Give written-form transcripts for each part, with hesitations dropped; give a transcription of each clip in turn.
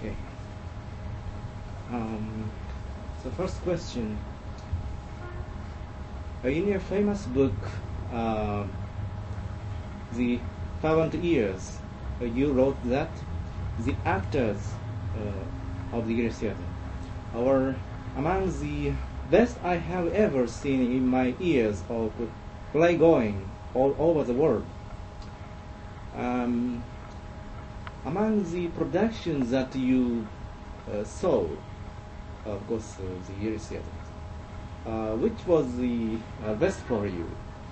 Okay. So first question. In your famous book, The 500 Years, you wrote that the actors of the Yiddish theater are among the best I have ever seen in my years of play going all over the world. Among the productions that you saw, of course, the Yiddish theater, which was the best for you?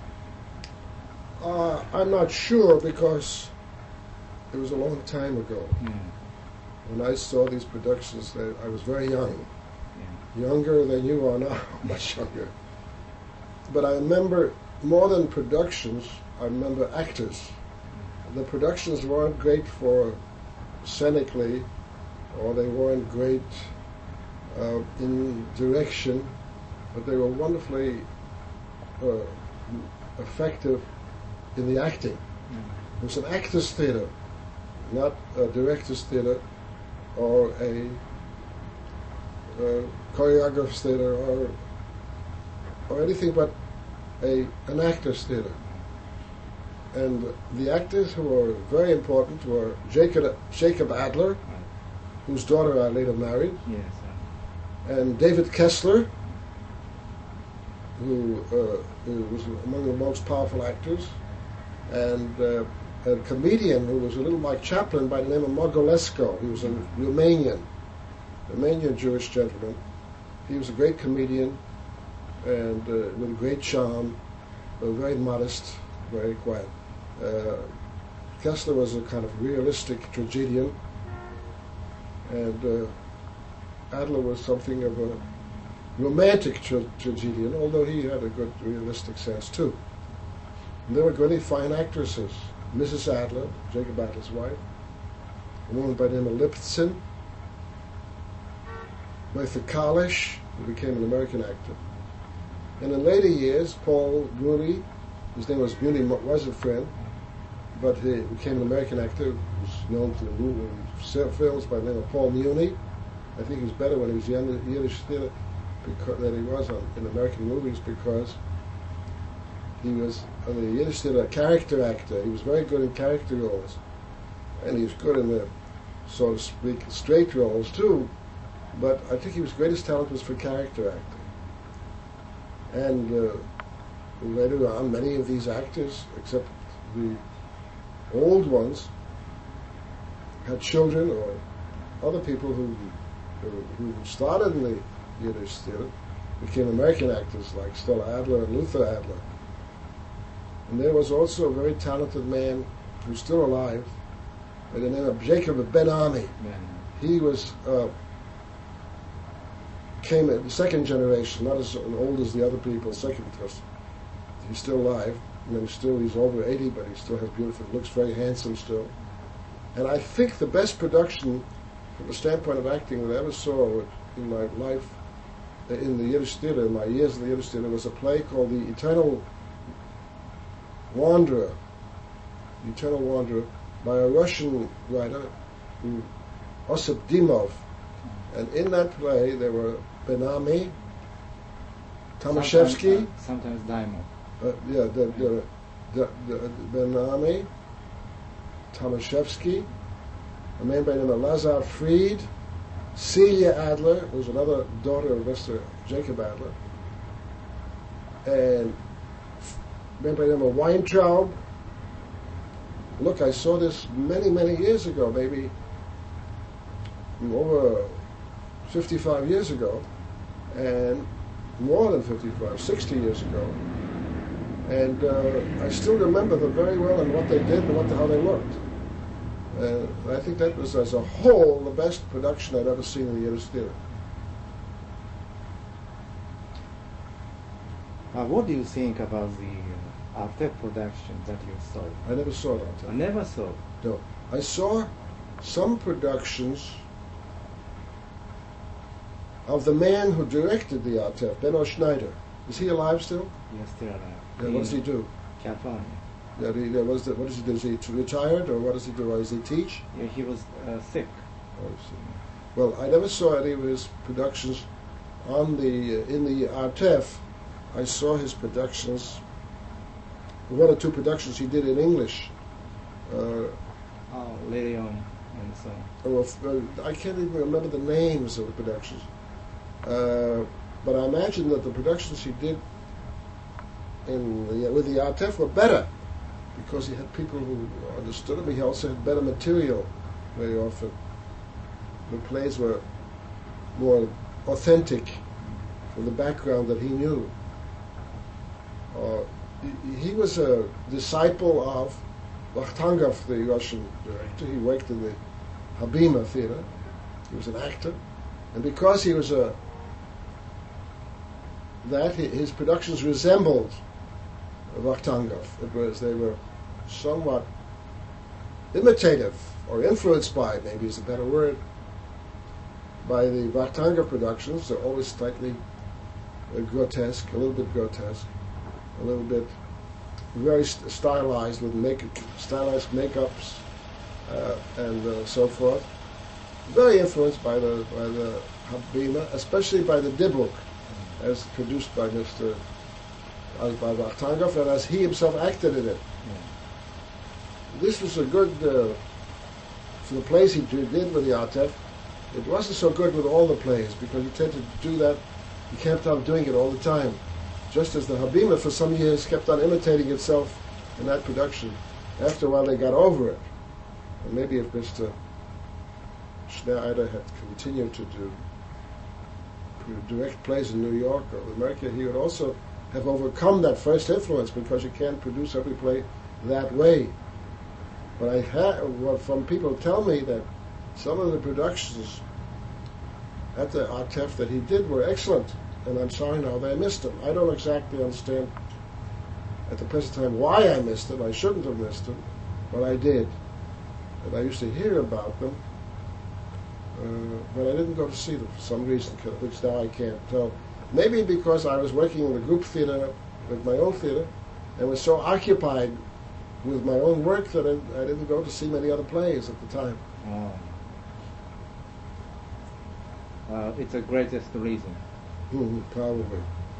I'm not sure because it was a long time ago. Yeah. When I saw these productions, I was very young. Yeah. Younger than you are now, much younger. But I remember more than productions, I remember actors. The productions weren't great for scenically, or they weren't great in direction, but they were wonderfully effective in the acting. It was an actor's theater, not a director's theater or a choreograph's theater or anything but an actor's theater. And the actors who were very important were Jacob Adler, whose daughter I later married, Yes. and David Kessler, who was among the most powerful actors, and a comedian who was a little like Chaplin by the name of Mogolesko. He was a Romanian Jewish gentleman. He was a great comedian and with a great charm, very modest, very quiet. Kessler was a kind of realistic tragedian, and Adler was something of a romantic tragedian, although he had a good realistic sense too. And they were really fine actresses. Mrs. Adler, Jacob Adler's wife, a woman by the name of Liptzin, Martha Kalish, who became an American actor. And in later years, Paul Muni, his name was Muni, was a friend, but he became an American actor, who was known to the movie films by the name of Paul Muni. I think he was better when he was young in the Yiddish theater than he was in American movies, because he was on the Yiddish theater a character actor. He was very good in character roles, and he was good in the, so to speak, straight roles too. But I think his greatest talent was for character acting. And later on, many of these actors, except the old ones, had children or other people who started in the Yiddish theater, became American actors like Stella Adler and Luther Adler. And there was also a very talented man who's still alive by the name of Jacob Ben-Ami. He was came in the second generation, not as old as the other people, second person. He's still alive. I mean, he's over 80, but he still has beautiful, looks very handsome still. And I think the best production from the standpoint of acting that I ever saw in my life in the Yiddish theater, in my years in the Yiddish theater, was a play called The Eternal Wanderer, by a Russian writer, Osip Dimov. And in that play there were Ben-Ami, Tomaszewski, sometimes Daimon. Ben-Ami, Tomaszewski, a man by the name of Lazar Fried, Celia Adler, who was another daughter of Mr. Jacob Adler, and a man by the name of Weintraub. Look, I saw this many, many years ago, maybe over 55 years ago, and more than 55, 60 years ago. And I still remember them very well and what they did and how they looked. And I think that was, as a whole, the best production I'd ever seen in the Yiddish theater. What do you think about the Artev production that you saw? I never saw it, Artev. I never saw. No. I saw some productions of the man who directed the Artev, Benno Schneider. Is he alive still? Yes, still alive. Yeah, what does he do? California. Yeah, what does he do? Is he retired, or what does he do? Or does he teach? Yeah, he was sick. Well, I never saw any of his productions on the in the Artef. I saw his productions, one or two productions he did in English. Later on, and so. I can't even remember the names of the productions. But I imagine that the productions he did with the Artef were better because he had people who understood him. He also had better material very often. The plays were more authentic from the background that he knew. He was a disciple of Vakhtangov, the Russian director. He worked in the Habima theater. He was an actor. And because he was his productions resembled Vakhtangov. They were somewhat imitative, or influenced by, maybe is a better word, by the Vakhtangov productions. They're always slightly grotesque, a little bit grotesque, a little bit very stylized with stylized makeups and so forth. Very influenced by the Habima, especially by the Dibuk, as produced by Mr. by Vakhtangov, and as he himself acted in it. This was a good, for the plays he did with the Artef. It wasn't so good with all the plays, because he tended to do that, he kept on doing it all the time. Just as the Habima for some years kept on imitating itself in that production. After a while they got over it. And maybe if Mr. Schneider had continued to direct plays in New York or America, he would also have overcome that first influence, because you can't produce every play that way. But I have, from people tell me that some of the productions at the Artef that he did were excellent, and I'm sorry now that I missed them. I don't exactly understand at the present time why I missed them. I shouldn't have missed them, but I did. And I used to hear about them, but I didn't go to see them for some reason, which now I can't tell. Maybe because I was working in the group theater with my own theater and was so occupied with my own work that I didn't go to see many other plays at the time. It's the greatest reason. Probably.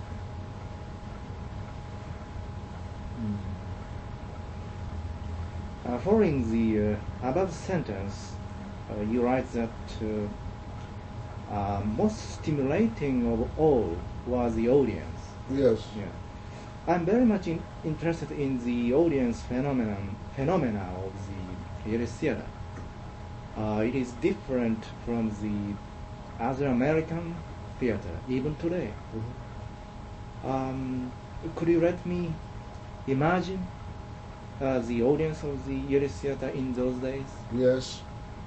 Following the above sentence, you write that most stimulating of all was the audience. Yes. Yeah. I'm very much interested in the audience phenomena of the Yiddish theater. It is different from the other American theater, even today. Could you let me imagine the audience of the Yiddish theater in those days? Yes.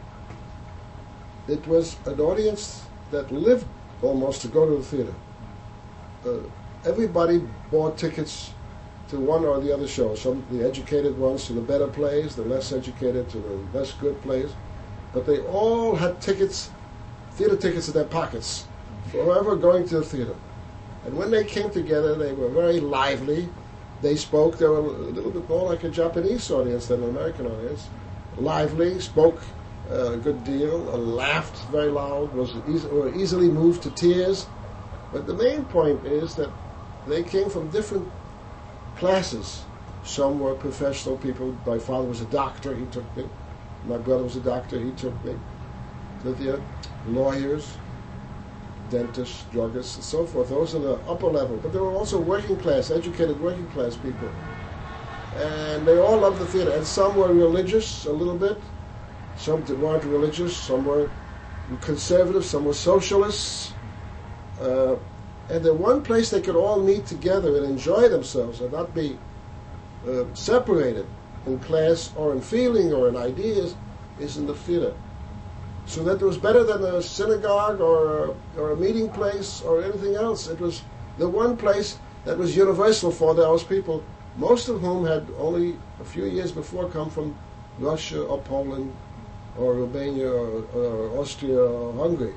It was an audience that lived almost to go to the theater. Everybody bought tickets to one or the other show. Some, the educated ones to the better plays, the less educated to the less good plays. But they all had tickets, theater tickets in their pockets, forever going to the theater. And when they came together, they were very lively. They spoke. They were a little bit more like a Japanese audience than an American audience. Lively, spoke a good deal, laughed very loud, were easily moved to tears. But the main point is that they came from different classes. Some were professional people. My father was a doctor, he took me. My brother was a doctor, he took me to the theater. Lawyers, dentists, druggists, and so forth. Those are the upper level. But there were also working class, educated working class people. And they all loved the theater. And some were religious a little bit. Some weren't religious. Some were conservative. Some were socialists. And the one place they could all meet together and enjoy themselves and not be separated in class or in feeling or in ideas is in the theater. So that it was better than a synagogue or a meeting place or anything else. It was the one place that was universal for those people, most of whom had only a few years before come from Russia or Poland or Romania or Austria or Hungary.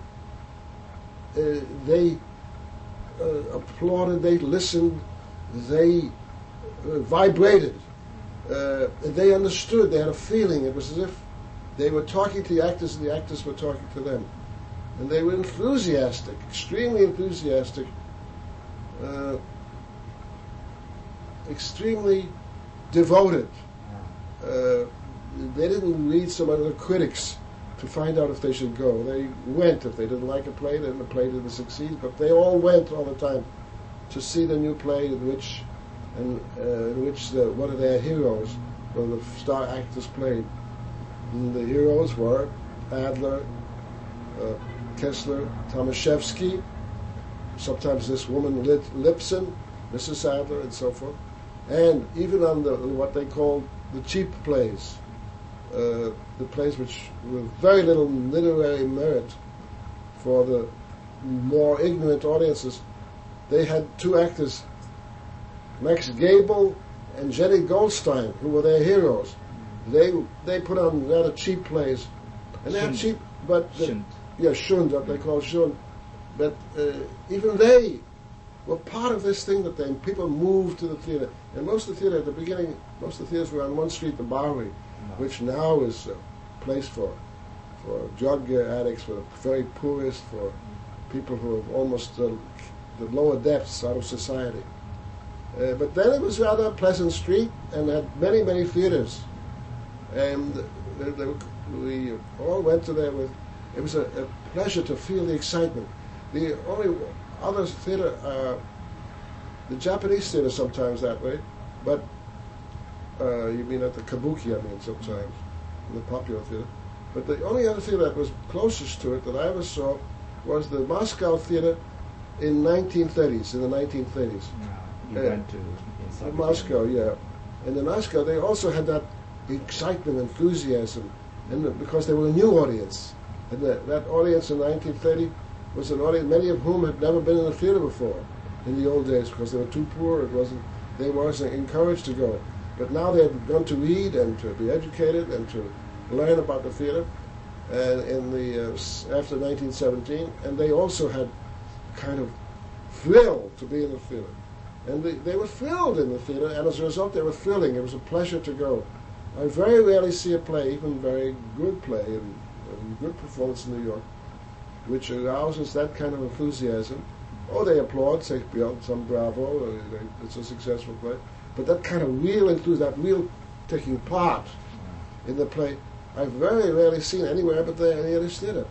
They applauded, they listened, they vibrated, they understood, they had a feeling. It was as if they were talking to the actors and the actors were talking to them. And they were enthusiastic, extremely enthusiastic, extremely devoted. They didn't read some other critics to find out if they should go. They went. If they didn't like a play, then the play didn't succeed. But they all went all the time to see the new play in which one of their heroes, one of the star actors, played. And the heroes were Adler, Kessler, Tomaszewski, sometimes this woman Lipson, Mrs. Adler, and so forth. And even on what they called the cheap plays, the plays which were very little literary merit for the more ignorant audiences, they had two actors, Max Gabel and Jenny Goldstein, who were their heroes. They put on rather cheap plays, and they had cheap, but Schund, what they call Schund. But even they were part of this thing that people moved to the theater. And most of the theater at the beginning, most of the theaters were on one street, the Bowery, which now is a place for drug addicts, for the very poorest, for people who have almost the lower depths out of society. But then it was rather a pleasant street and had many, many theaters. And we all went to there with, it was a pleasure to feel the excitement. The only other theater, the Japanese theater sometimes that way, but you mean at the Kabuki, I mean sometimes, in the popular theater. But the only other theater that was closest to it that I ever saw was the Moscow theater in the 1930s. You went to Moscow, yeah. And in Moscow, they also had that excitement, enthusiasm, and because they were a new audience. And that audience in 1930 was an audience, many of whom had never been in a theater before in the old days because they were too poor. They weren't encouraged to go. But now they had gone to read and to be educated and to learn about the theater. And after 1917, and they also had kind of thrill to be in the theater. And they were thrilled in the theater, and as a result, they were thrilling. It was a pleasure to go. I very rarely see a play, even very good play and good performance in New York, which arouses that kind of enthusiasm. Oh, they applaud, say some bravo, it's a successful play. But that kind of real enthusiasm, that real taking part in the play, I've very rarely seen anywhere but there in the Yiddish theater.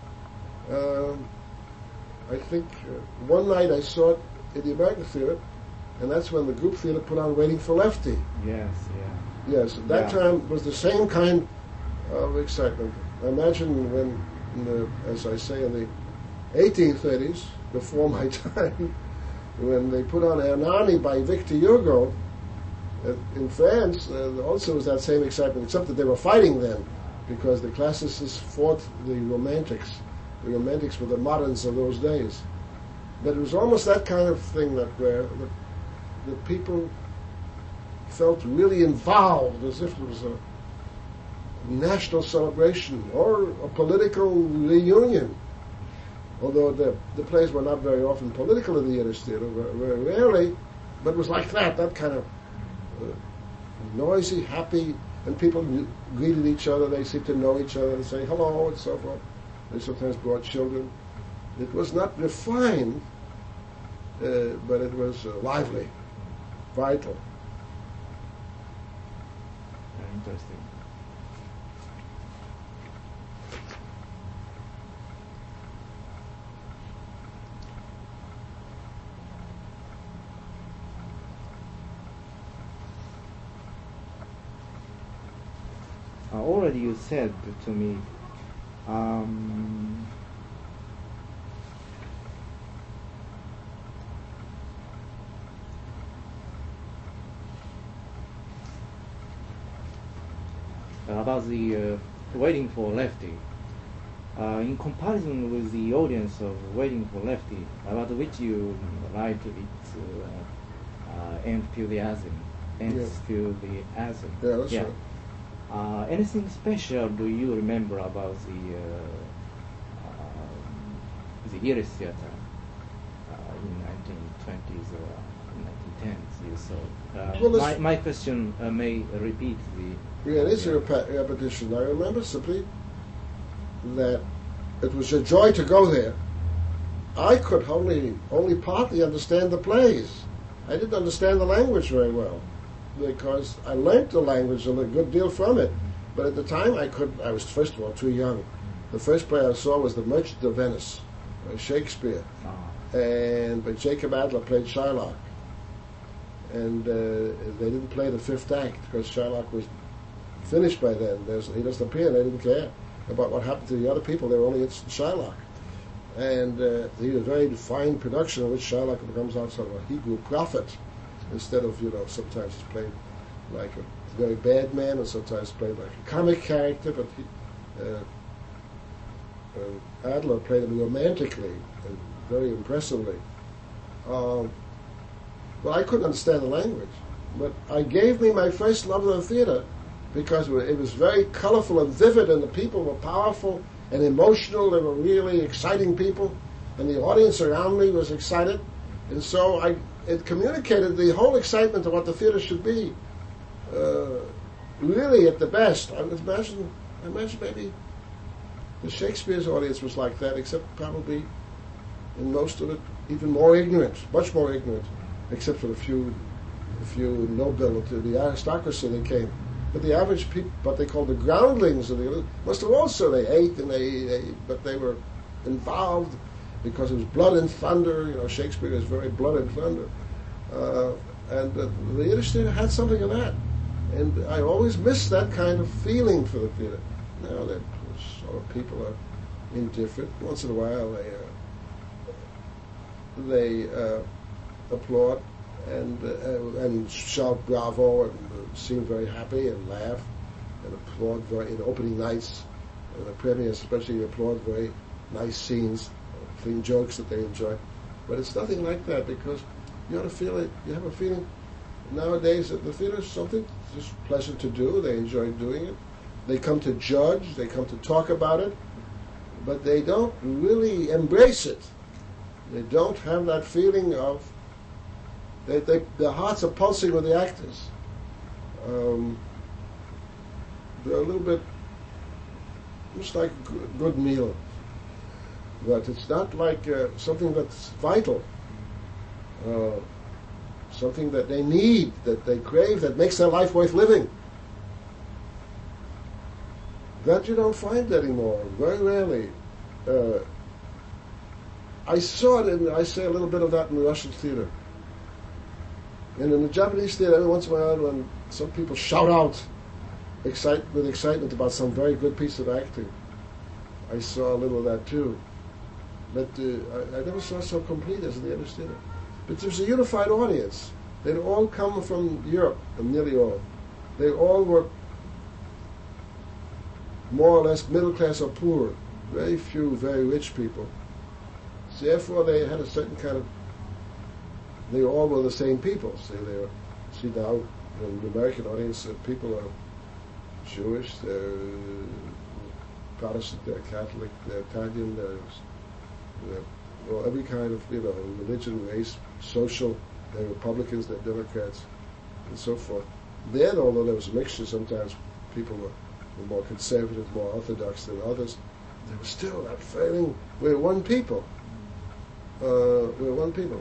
I think one night I saw it in the American theater, and that's when the group theater put on Waiting for Lefty. Yes, Yes, at that time was the same kind of excitement. I imagine when, as I say, in the 1830s, before my time, when they put on Hernani by Victor Hugo, in France, also was that same excitement, except that they were fighting then, because the classicists fought the Romantics. The Romantics were the moderns of those days. But it was almost that kind of thing where the people felt really involved, as if it was a national celebration or a political reunion. Although the plays were not very often political in the Yiddish theater, very rarely, but it was like that kind of noisy, happy, and people greeted each other, they seemed to know each other, and say hello, and so forth. They sometimes brought children. It was not refined, but it was lively, vital. Very interesting. Already you said to me about the Waiting for Lefty. In comparison with the audience of Waiting for Lefty, about which you write its enthusiasm. Yeah, that's right. Anything special do you remember about the Yiddish theater in 1920s or 1910s? You saw. My question may repeat the. Yeah, it is a repetition. I remember simply that it was a joy to go there. I could only partly understand the plays. I didn't understand the language very well because I learned the language a good deal from it. But at the time I was first of all too young. The first play I saw was The Merchant of Venice by Shakespeare. And but Jacob Adler played Shylock. And they didn't play the fifth act because Shylock was finished by then. He doesn't appear, and they didn't care about what happened to the other people. They were only interested in Shylock. And he was a very fine production in which Shylock becomes out sort of a Hebrew prophet instead of, sometimes he's played like a very bad man and sometimes played like a comic character, but Adler played him romantically and very impressively. Well, I couldn't understand the language, but I gave me my first love of the theater because it was very colorful and vivid, and the people were powerful and emotional. They were really exciting people, and the audience around me was excited, and so it communicated the whole excitement of what the theater should be. Really, at the best, I imagine maybe the Shakespeare's audience was like that, except probably in most of it even more ignorant, much more ignorant, except for the few nobility, the aristocracy that came. But the average people, what they called the groundlings of the must have also, they ate and but they were involved because it was blood and thunder. Shakespeare is very blood and thunder. And the Yiddish theater had something of that. And I always missed that kind of feeling for the theater. Now that sort of people are indifferent. Once in a while they applaud and shout bravo and seem very happy and laugh and applaud in opening nights and the premieres especially applaud very nice scenes, clean jokes that they enjoy. But it's nothing like that because you ought to feel it. You have a feeling nowadays that the theater is something just pleasant to do. They enjoy doing it. They come to judge. They come to talk about it, but they don't really embrace it. They don't have that feeling of their hearts are pulsing with the actors. They're a little bit just like a good meal, but it's not like something that's vital, something that they need, that they crave, that makes their life worth living. That you don't find anymore, very rarely. I saw it, I say a little bit of that in the Russian theater. And in the Japanese theater, every once in a while, when some people shout out with excitement about some very good piece of acting, I saw a little of that too. But I never saw so complete as the Yiddish theater. But there's a unified audience. They'd all come from Europe, and nearly all. They all were more or less middle class or poor. Very few very rich people. So therefore, they had a certain kind of. They all were the same people. See now, in the American audience, people are Jewish, they're Protestant, they're Catholic, they're Italian, they're every kind of religion, race, social. They're Republicans, they're Democrats, and so forth. Then, although there was a mixture, sometimes people were more conservative, more orthodox than others. There was still that feeling we're one people. We're one people.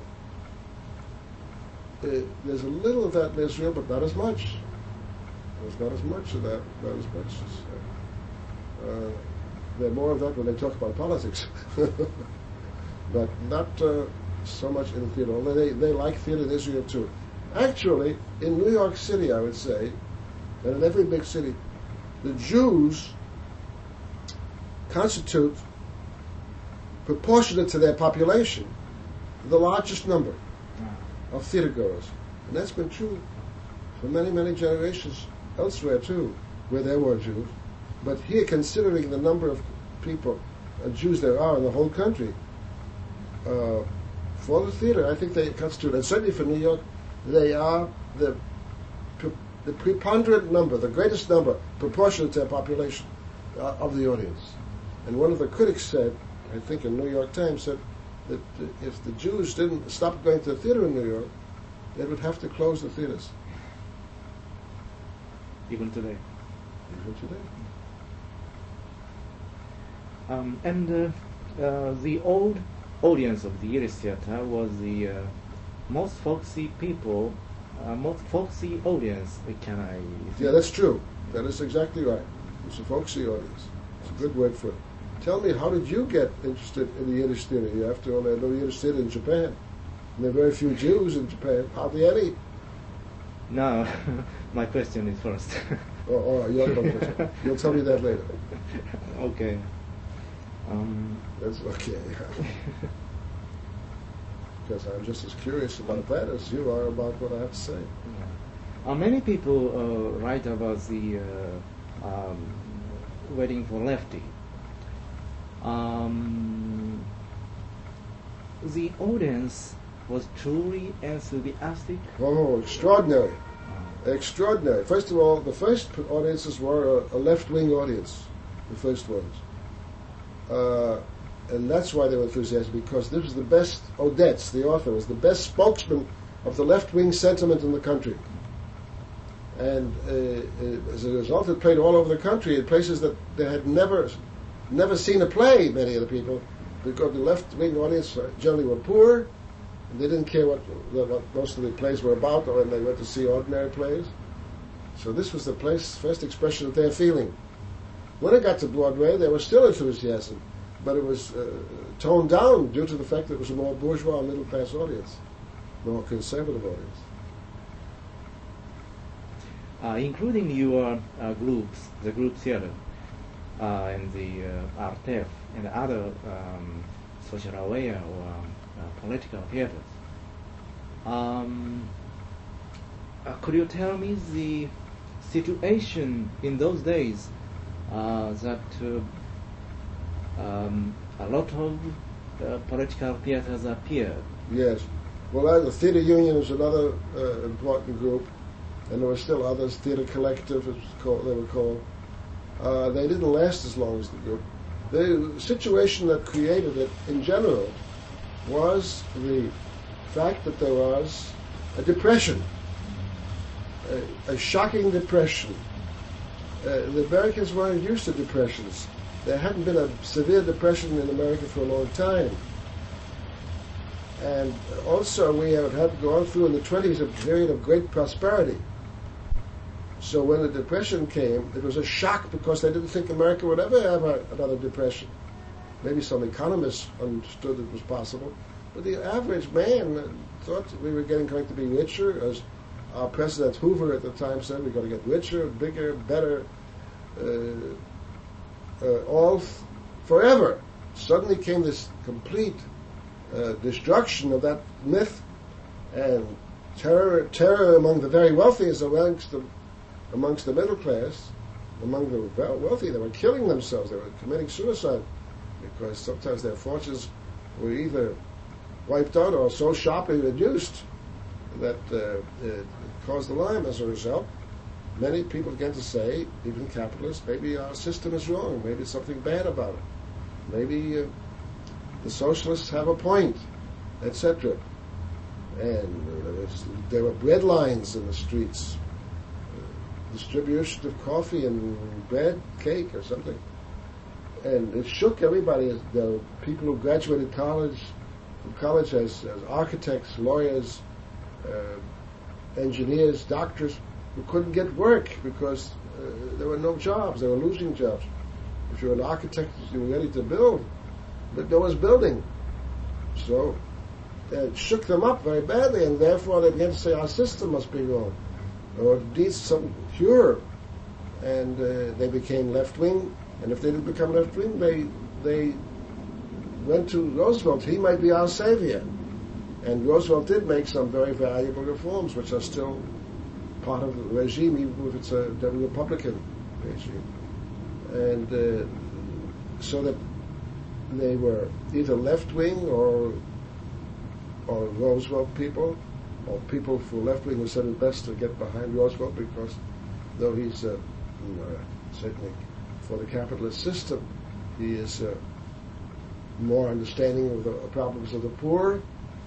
There's a little of that in Israel, but not as much. There's not as much of that, not as much as... there's more of that when they talk about politics. But not so much in the theater, although they like theater in Israel too. Actually, in New York City, I would say, and in every big city, the Jews constitute, proportionate to their population, the largest number of theater goers. And that's been true for many, many generations elsewhere too, where there were Jews. But here, considering the number of people, Jews there are in the whole country, for the theater, I think they constitute, and certainly for New York, they are the preponderant number, the greatest number, proportionate to their population of the audience. And one of the critics said, I think in New York Times, said that if the Jews didn't stop going to the theater in New York, they would have to close the theaters. Even today. Even today. The old audience of the Yiddish theater was the most folksy people, most folksy audience. Can I? Yeah, that's true. That is exactly right. It's a folksy audience. It's a good word for it. Tell me, how did you get interested in the Yiddish theater? After all, there are no Yiddish theater in Japan. And there are very few Jews in Japan, hardly any. No, my question is first. Oh, you'll tell me that later. Okay. That's okay. Because I'm just as curious about that as you are about what I have to say. Many people write about the Waiting for Lefty. The audience was truly enthusiastic. Oh, extraordinary. Extraordinary. First of all, the first audiences were a left-wing audience, the first ones. And that's why they were enthusiastic, because this was the best, Odets, the author, was the best spokesman of the left-wing sentiment in the country. And as a result, it played all over the country in places that they had never seen a play, many of the people, because the left-wing audience generally were poor, and they didn't care what most of the plays were about, or when they went to see ordinary plays. So this was the first expression of their feeling. When it got to Broadway, there was still enthusiasm, but it was toned down due to the fact that it was a more bourgeois, middle-class audience, more conservative audience. Including your groups, the group theater, and the Artef, and other social aware or political theaters. Could you tell me the situation in those days that a lot of political theaters appeared? Yes. Well, the Theatre Union is another important group, and there were still others. Theatre Collective, they were called. They didn't last as long as the group. The situation that created it, in general, was the fact that there was a depression, a shocking depression. The Americans weren't used to depressions. There hadn't been a severe depression in America for a long time. And also we had gone through in the 20s a period of great prosperity. So when the depression came, it was a shock because they didn't think America would ever have another depression. Maybe some economists understood it was possible, but the average man thought we were going to be richer. As our President Hoover at the time said, we're going to get richer, bigger, better, all forever. Suddenly came this complete destruction of that myth, and terror among the very wealthy as amongst the middle class. Among the wealthy, they were killing themselves, they were committing suicide, because sometimes their fortunes were either wiped out or so sharply reduced that it caused alarm. As a result, many people began to say, even capitalists, maybe our system is wrong, maybe there's something bad about it, maybe the socialists have a point, etc. And there were bread lines in the streets, distribution of coffee and bread, cake or something. And it shook everybody. The people who graduated from college as architects, lawyers, engineers, doctors, who couldn't get work because there were no jobs. They were losing jobs. If you're an architect, you were ready to build, but no one's building. So it shook them up very badly, and therefore they began to say our system must be wrong, or it needs some cure. And they became left-wing, and if they didn't become left-wing, they went to Roosevelt. He might be our savior. And Roosevelt did make some very valuable reforms, which are still part of the regime, even if it's a Republican regime. And so that they were either left-wing or Roosevelt people, or people for left-wing who said it best to get behind Roosevelt, because though he's certainly for the capitalist system, he is more understanding of the problems of the poor.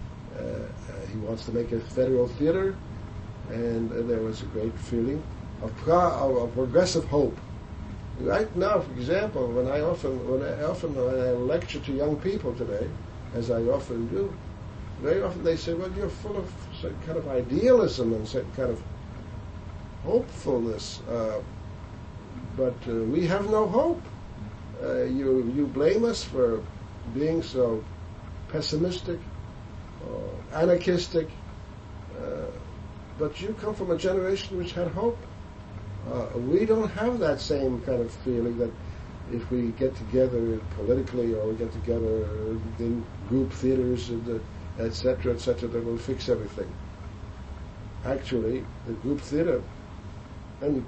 He wants to make a federal theater, and there was a great feeling of progressive hope Right now, for example, when I lecture to young people today, as I often do, very often they say, well, you're full of certain kind of idealism and certain kind of hopefulness, but we have no hope. You blame us for being so pessimistic, anarchistic, but you come from a generation which had hope. We don't have that same kind of feeling that if we get together politically or we get together in group theaters and etc., that will fix everything. Actually, the group theater and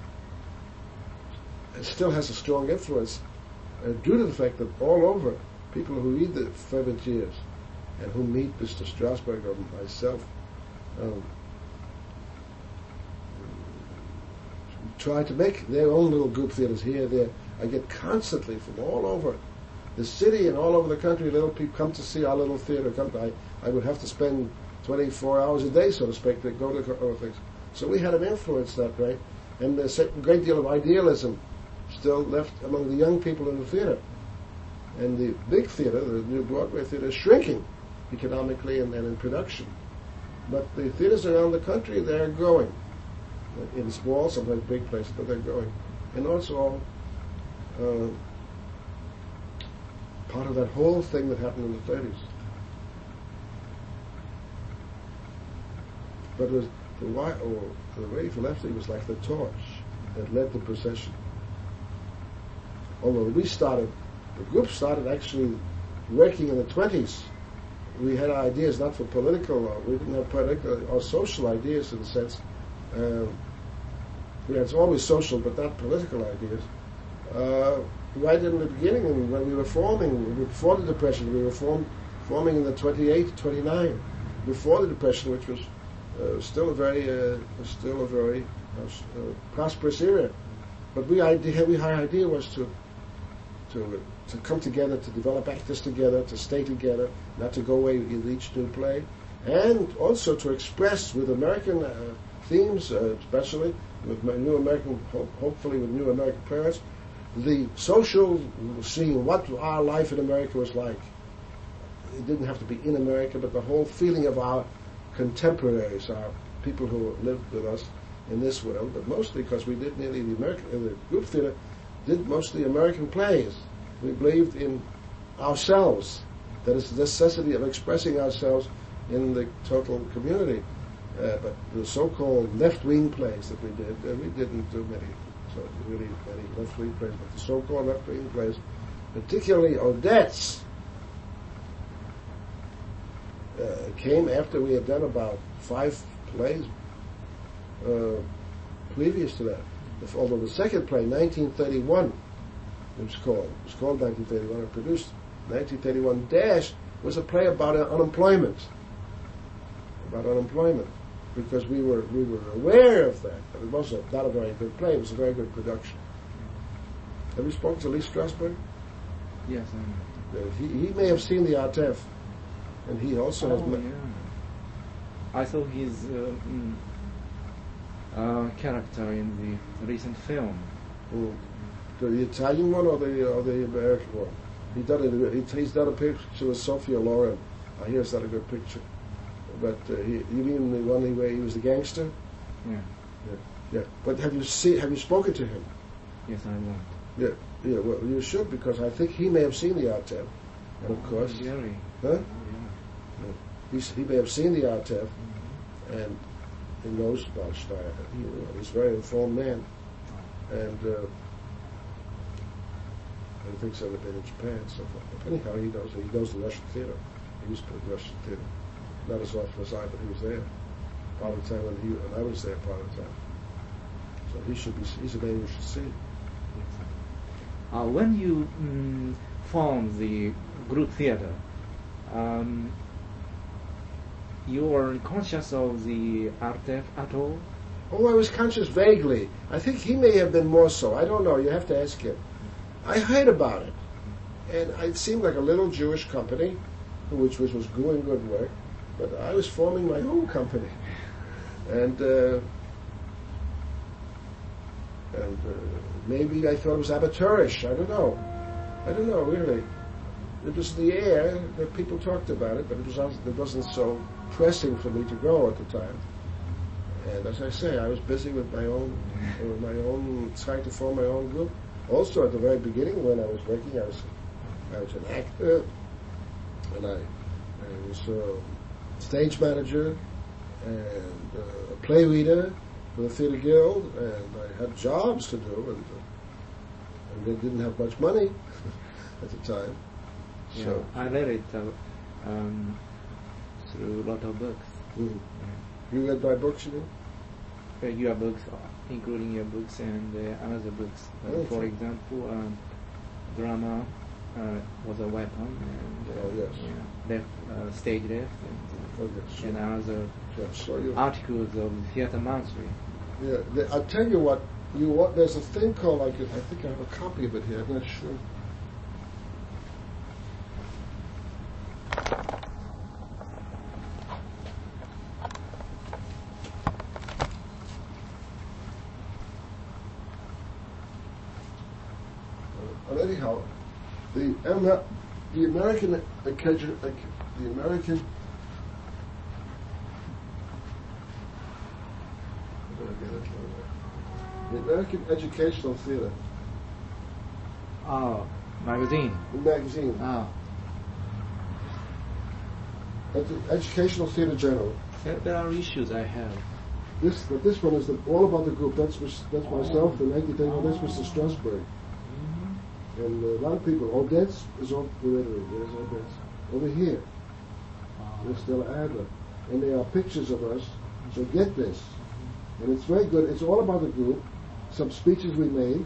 it still has a strong influence due to the fact that all over, people who read the Fabergés and who meet Mr. Strasberg or myself try to make their own little group theaters here, there. I get constantly from all over the city and all over the country, little people come to see our little theater. I would have to spend 24 hours a day, so to speak, to go to other things. So we had an influence that way, and there's a great deal of idealism still left among the young people in the theater. And the big theater, the new Broadway theater, is shrinking economically and in production. But the theaters around the country, they're growing. In small, sometimes big places, but they're growing. And also part of that whole thing that happened in the 30s. But it was the Rave Lefty was like the torch that led the procession. Although the group started actually working in the 20s. We had ideas not for political, we didn't have political or social ideas in a sense. It's always social, but not political ideas. Right in the beginning, when we were forming, before the Depression, we were forming in the 28, 29, before the Depression, which was still a very prosperous era. But our idea was to come together, to develop actors together, to stay together, not to go away with each new play, and also to express with American themes, especially with new American, hopefully with new American parents, the social scene, what our life in America was like. It didn't have to be in America, but the whole feeling of our contemporaries, our people who lived with us in this world, but mostly because we did nearly the group theater did mostly American plays. We believed in ourselves, that is the necessity of expressing ourselves in the total community. But the so-called left-wing plays that we did, we didn't do many left-wing plays, but the so-called left-wing plays, particularly Odette's, came after we had done about 5 plays previous to that. Although the second play, 1931, it was called 1931, and produced 1931 - was a play about unemployment. Because we were aware of that, but it was not a very good play. It was a very good production. Have you spoken to Lee Strasberg? Yes, I know. He may have seen the Artev, and he also has. Yeah. I saw his character in the recent film. The Italian one or the American one? He's done a picture with Sophia Loren. I hear it's not a good picture. But you mean the one where he was the gangster? Yeah. But have you spoken to him? Yes, I won't. Yeah. Well, you should, because I think he may have seen the Artev, and of course, Jerry. huh? Yeah. He may have seen the Artev, and he knows about Steyer. He's a very informed man, and he thinks I've been in Japan and so forth. But anyhow, he knows the Russian theater. He used to play the Russian theater. Not as often as I, but he was there part of the time when I was there part of the time. So he's a man you should see. When you formed the group theater, you were conscious of the Artev at all? Oh, I was conscious vaguely. I think he may have been more so. I don't know. You have to ask him. I heard about it, and it seemed like a little Jewish company, which was doing good work. But I was forming my own company, and And maybe I thought it was amateurish. I don't know. Really. It was in the air that people talked about it, but it wasn't so pressing for me to go at the time. And as I say, I was busy with my own, trying to form my own group. Also, at the very beginning, when I was working, I was an actor, and I was a stage manager and a play reader for the Theatre Guild, and I had jobs to do, and they didn't have much money at the time. Yeah, So I read it through a lot of books. You read my books, you know? Your books, including your books and other books. For example, drama was a weapon, and stage left, and other articles of the Theatre Monthly. Yeah, I'll tell you what. There's a thing called, I think I have a copy of it here. I'm not sure. Anyhow, the American Educational Theatre. Oh, magazine. Magazine. Oh. Educational Theatre Journal. There are issues I have. But this one is all about the group. That's myself, the 19th. That's Mr. Strasberg. And a lot of people, Odette's is on the rhetoric. There's Odette's. Over here, there's Stella Adler. And there are pictures of us, so get this. And it's very good. It's all about the group, some speeches we made,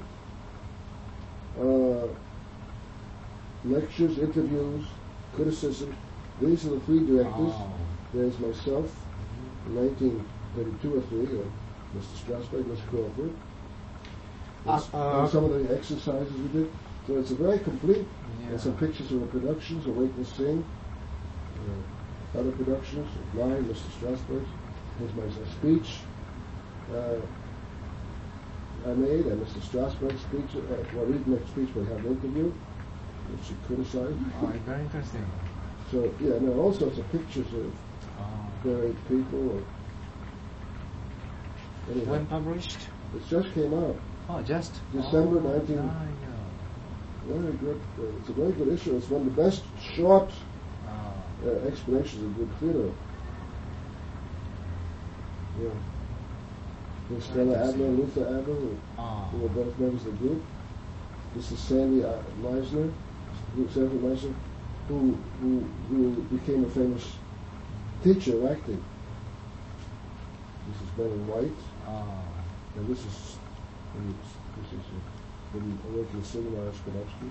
lectures, interviews, criticism. These are the three directors. There's myself, 1932 or 3, or Mr. Strasberg, Mr. Crawford. And some of the exercises we did. So it's a very complete, and some pictures of the productions, Awake and Sing, other productions, mine, Mr. Strasberg's. Here's my speech I made, and Mr. Strasberg's speech. Well, we didn't make a speech, but we had an interview, which she criticized. Very interesting. So, and there are all sorts of pictures of various people. When published? It just came out. Just? December 19... Very good. It's a very good issue. It's one of the best short explanations of good theatre. Yeah. There's Stella Adler and Luther Adler, who were both members of the group. This is Sandy Meisner, who became a famous teacher of acting. This is Ben in White, and this is Awakening Seminar Skolowski.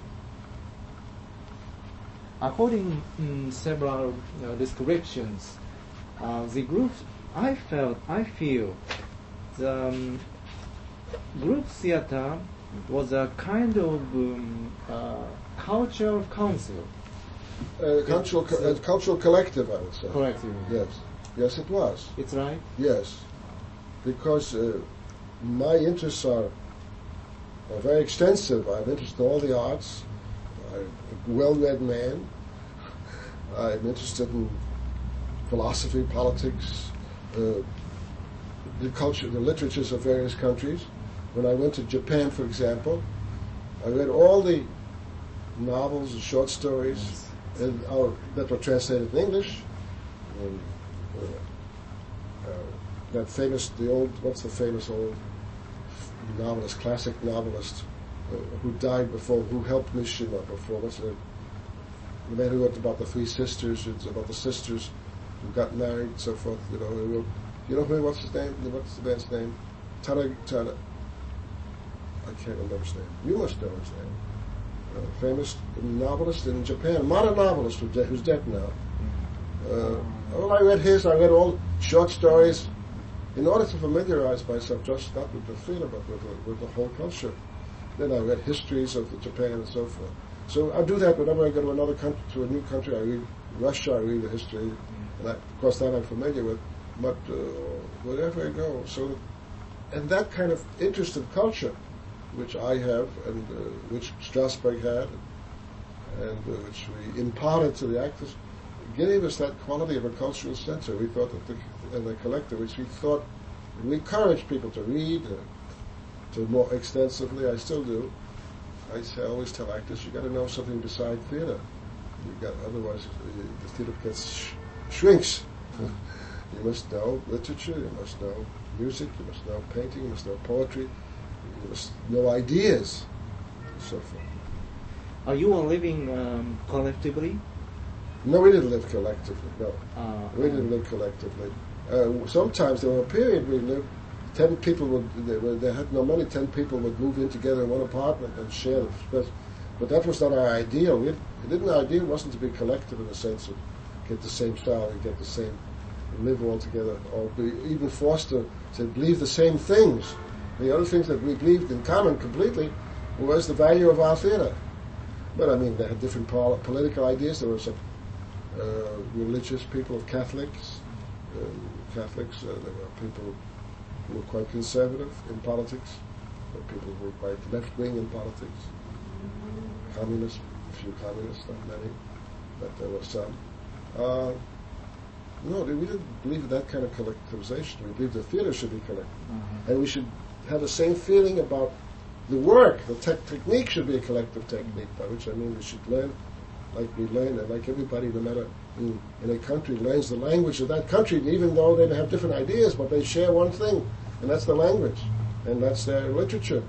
According to several descriptions, the group, I feel, the group theater was a kind of cultural council. Cultural collective, I would say. Collective. Yes, it was. It's right? Yes, because my interests are very extensive. I'm interested in all the arts. I'm a well-read man. I'm interested in philosophy, politics, the culture, the literatures of various countries. When I went to Japan, for example, I read all the novels and short stories that were translated in English. What's the famous old novelist, classic novelist, who died before, who helped Mishima before? What's the man who wrote about the three sisters? It's about the sisters who got married, and so forth. What's his name? What's the man's name? Tada. I can't remember his name. You must know his name. Famous novelist in Japan, modern novelist who's dead now. I read all short stories in order to familiarize myself, just not with the theater, but with the whole culture. Then I read histories of Japan and so forth. So I do that whenever I go to another country, to a new country. I read Russia, I read the history, and of course that I'm familiar with. But wherever I go, and that kind of interest in culture which I have and which Strasberg had, and which we imparted to the actors, gave us that quality of a cultural center. We thought that the collector, which we thought, we encouraged people to read to more extensively. I still do. I always tell actors, you got to know something beside theater. Otherwise the theater shrinks. You must know literature. You must know music. You must know painting. You must know poetry. You must know ideas, and so forth. Are you all living collectively? No, we didn't live collectively. No, we didn't live collectively. Sometimes there was a period we lived. 10 people they had no money. 10 people would move in together in one apartment and share the space. But that was not our ideal. Our ideal wasn't to be collective in the sense of get the same style and get the same, live all together, or be even forced to believe the same things. The other things that we believed in common completely was the value of our theater. But I mean, they had different political ideas. There were some religious people, Catholics. There were people who were quite conservative in politics. There were people who were quite left-wing in politics. Communists, a few communists, not many, but there were some. No, we didn't believe in that kind of collectivization. We believed the theater should be collective. And we should have the same feeling about the work. The technique should be a collective technique, by which I mean we should learn like we learn, and like everybody, no matter in a country, learns the language of that country, even though they have different ideas, but they share one thing, and that's the language, and that's their literature.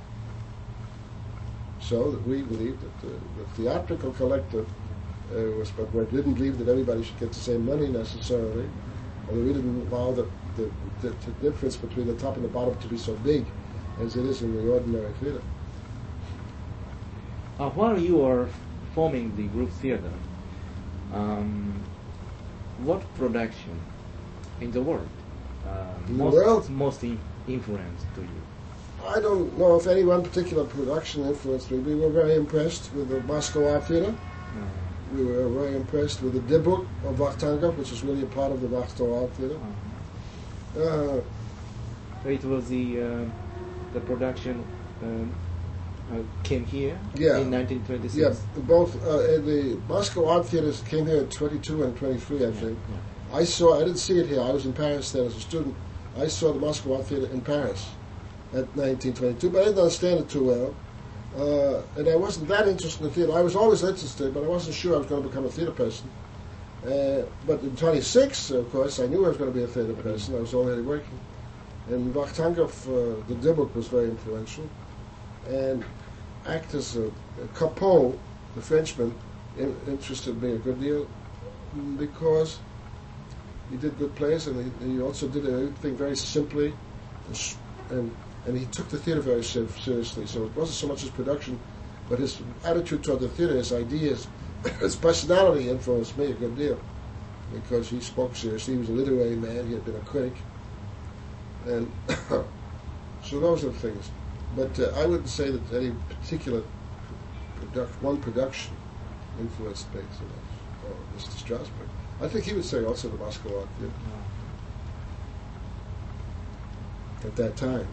So that we believed that the theatrical collective but we didn't believe that everybody should get the same money necessarily, and we didn't allow the difference between the top and the bottom to be so big as it is in the ordinary theater. While you are forming the group theater, what production in the world most influenced to you? I don't know if any one particular production influenced me. We were very impressed with the Moscow Art Theater. We were very impressed with the Debut of Vakhtangov, which is really a part of the Moscow Art Theater. It was the production came here in 1926. Yeah, both the Moscow Art Theaters came here at 22 and 23, I think. Yeah. I didn't see it here. I was in Paris then as a student. I saw the Moscow Art Theater in Paris at 1922, but I didn't understand it too well. And I wasn't that interested in the theater. I was always interested, but I wasn't sure I was going to become a theater person. But in 26, of course, I knew I was going to be a theater person. I was already working. And Vakhtangov, the Debut, was very influential. And actors, Capot, the Frenchman, interested me a good deal because he did good plays, and he also did everything very simply, and he took the theater very seriously. So it wasn't so much his production, but his attitude toward the theater, his ideas, his personality influenced me a good deal because he spoke seriously. He was a literary man. He had been a critic, and so those are the things. But I wouldn't say that any particular production influenced me so much, or Mr. Strasberg. I think he would say also the Moscow Art Theater at that time.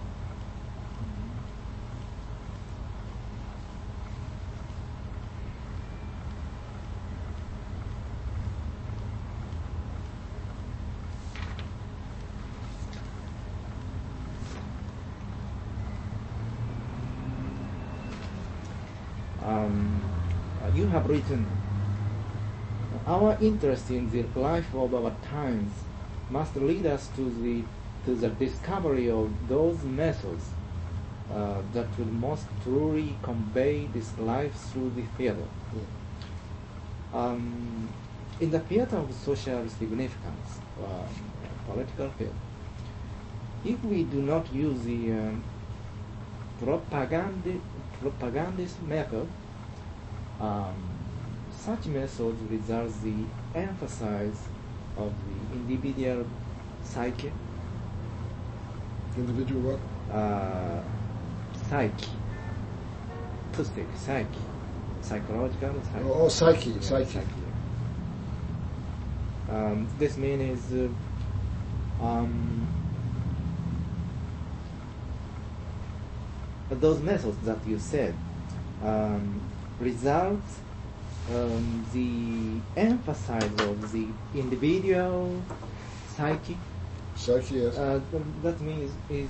You have written, our interest in the life of our times must lead us to the discovery of those methods that will most truly convey this life through the theater. In the theater of social significance, political theater, if we do not use the propagandist method, such methods results the emphasis of the individual psyche. Individual what? Psyche. Psyche. Psychological psyche. psyche. This means those methods that you said results the emphasis of the individual psyche. Psyche, yes. That means is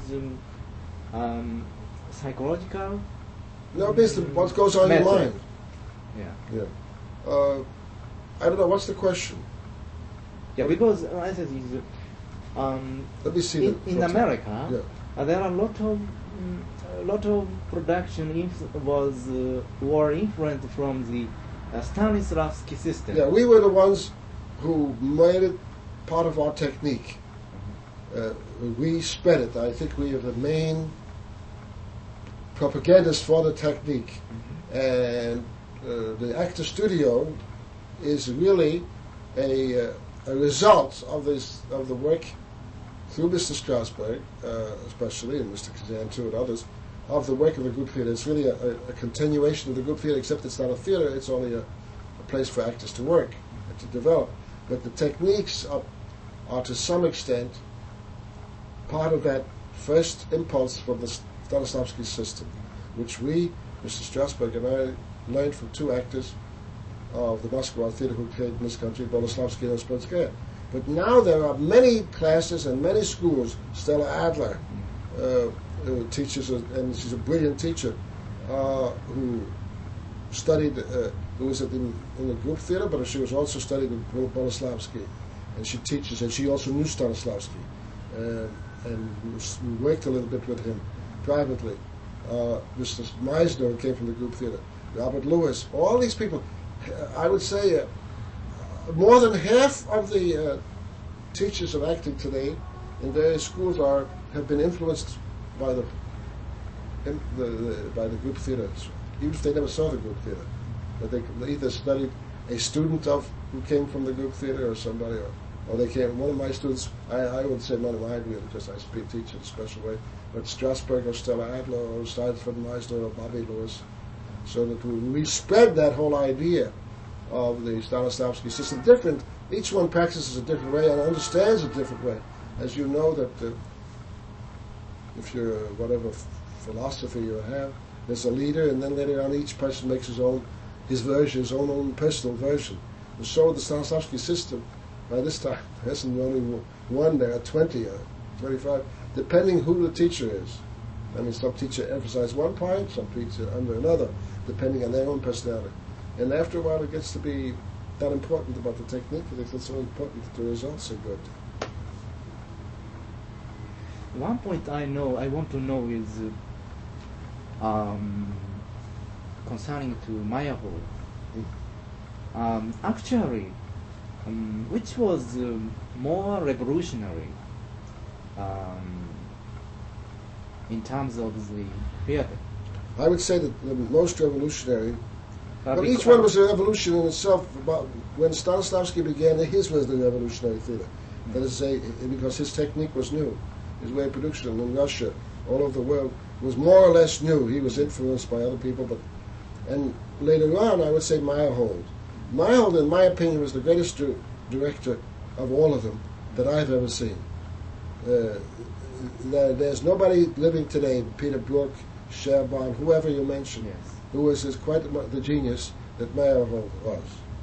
psychological. No, basically what goes on in your mind. Yeah. Yeah. I don't know. What's the question? Yeah, because I said is Let me see. in America Yeah. there are a lot of production were influenced from the Stanislavski system. Yeah, we were the ones who made it part of our technique. We spread it. I think we are the main propagandists for the technique. And the Actor Studio is really a result of the work through Mr. Strasberg, especially, and Mr. Kazan too, and others, of the work of the group theater. It's really a continuation of the group theater, except it's not a theater, it's only a place for actors to work and to develop. But the techniques are to some extent part of that first impulse from the Stanislavski system, which we, Mr. Strasberg and I, learned from two actors of the Moscow Theater who played in this country, Boleslavsky and Ospenskaya. But now there are many classes and many schools. Stella Adler who teaches, and she's a brilliant teacher, who studied, who was in the group theater, but she was also studied with Boleslavsky. And she teaches, and she also knew Stanislavski. And we worked a little bit with him privately. Mr. Meisner, who came from the group theater, Robert Lewis, all these people. I would say more than half of the teachers of acting today in various schools have been influenced by the group theater, even if they never saw the group theater. But they either studied a student who came from the group theater or somebody, or they came. One of my students, I would say one of mine really, because I teach in a special way, but Strasberg or Stella Adler or Steinfeld Meisner or Bobby Lewis. So that we spread that whole idea of the Stanislavski system different. Each one practices a different way and understands a different way. As you know that if you're whatever philosophy you have, there's a leader, and then later on each person makes his own personal version. And so the Stanislavski system, by this time, there isn't only one, there are 20 or 25, depending who the teacher is. I mean, some teacher emphasizes one point, some teacher under another, depending on their own personality. And after a while, it gets to be not important about the technique. It's so important that the results are good. One point I want to know is concerning to Meyerhold. Actually, which was more revolutionary in terms of the theater? I would say that the most revolutionary, but each one was a revolution in itself. About when Stanislavski began, his was the revolutionary theater. That is to say, because his technique was new, his way of production in Russia, all over the world, was more or less new. He was influenced by other people, and later on, I would say Meyerhold. Meyerhold, in my opinion, was the greatest director of all of them that I've ever seen. There's nobody living today, Peter Brook, Sherborne, whoever you mention, who was quite the genius that Meyerhold was.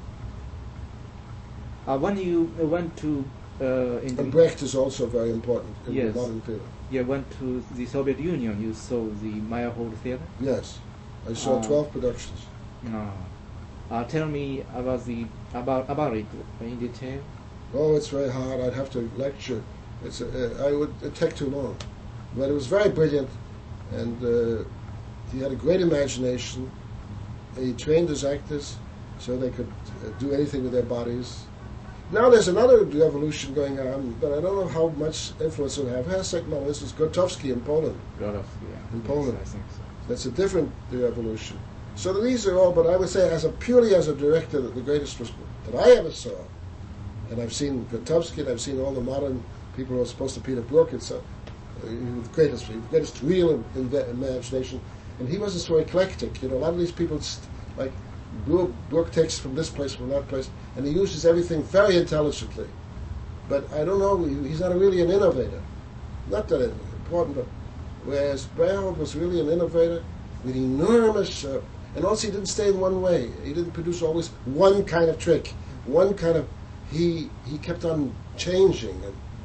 When you went to... and Brecht is also very important in the modern theater. You went to the Soviet Union, you saw the Meyerhold theater? Yes. I saw 12 productions. Tell me about it in detail. Oh, it's very hard. I'd have to lecture. It'd take too long. But it was very brilliant, and he had a great imagination. He trained his actors so they could do anything with their bodies. Now there's another revolution going on, but I don't know how much influence it'll have. This is Gotowski in Poland. In Poland. I think so. That's a different revolution. So these are all, but I would say purely as a director, the greatest that I ever saw, and I've seen Gotowski, and I've seen all the modern people who are supposed to Peter Brook, it's the greatest real imagination, and he wasn't so eclectic. A lot of these people, like Brook takes from this place, from that place, and he uses everything very intelligently. But I don't know, he's not really an innovator. Not that important, but whereas Meyerhold was really an innovator with enormous, and also he didn't stay in one way. He didn't produce always one kind of trick, one kind of. He kept on changing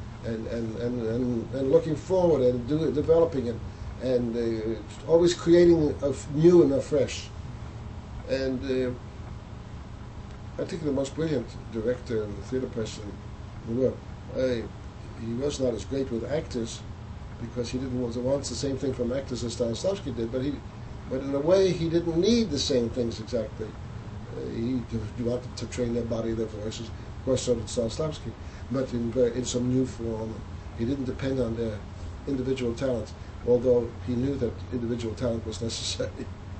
and looking forward and developing and always creating new and afresh. And I think the most brilliant director and theater person in the world. He was not as great with actors because he didn't want the same thing from actors as Stanislavski did, but in a way he didn't need the same things exactly. He wanted to train their body, their voices. Of course, so did Stanislavski, but in some new form. He didn't depend on their individual talents, although he knew that individual talent was necessary.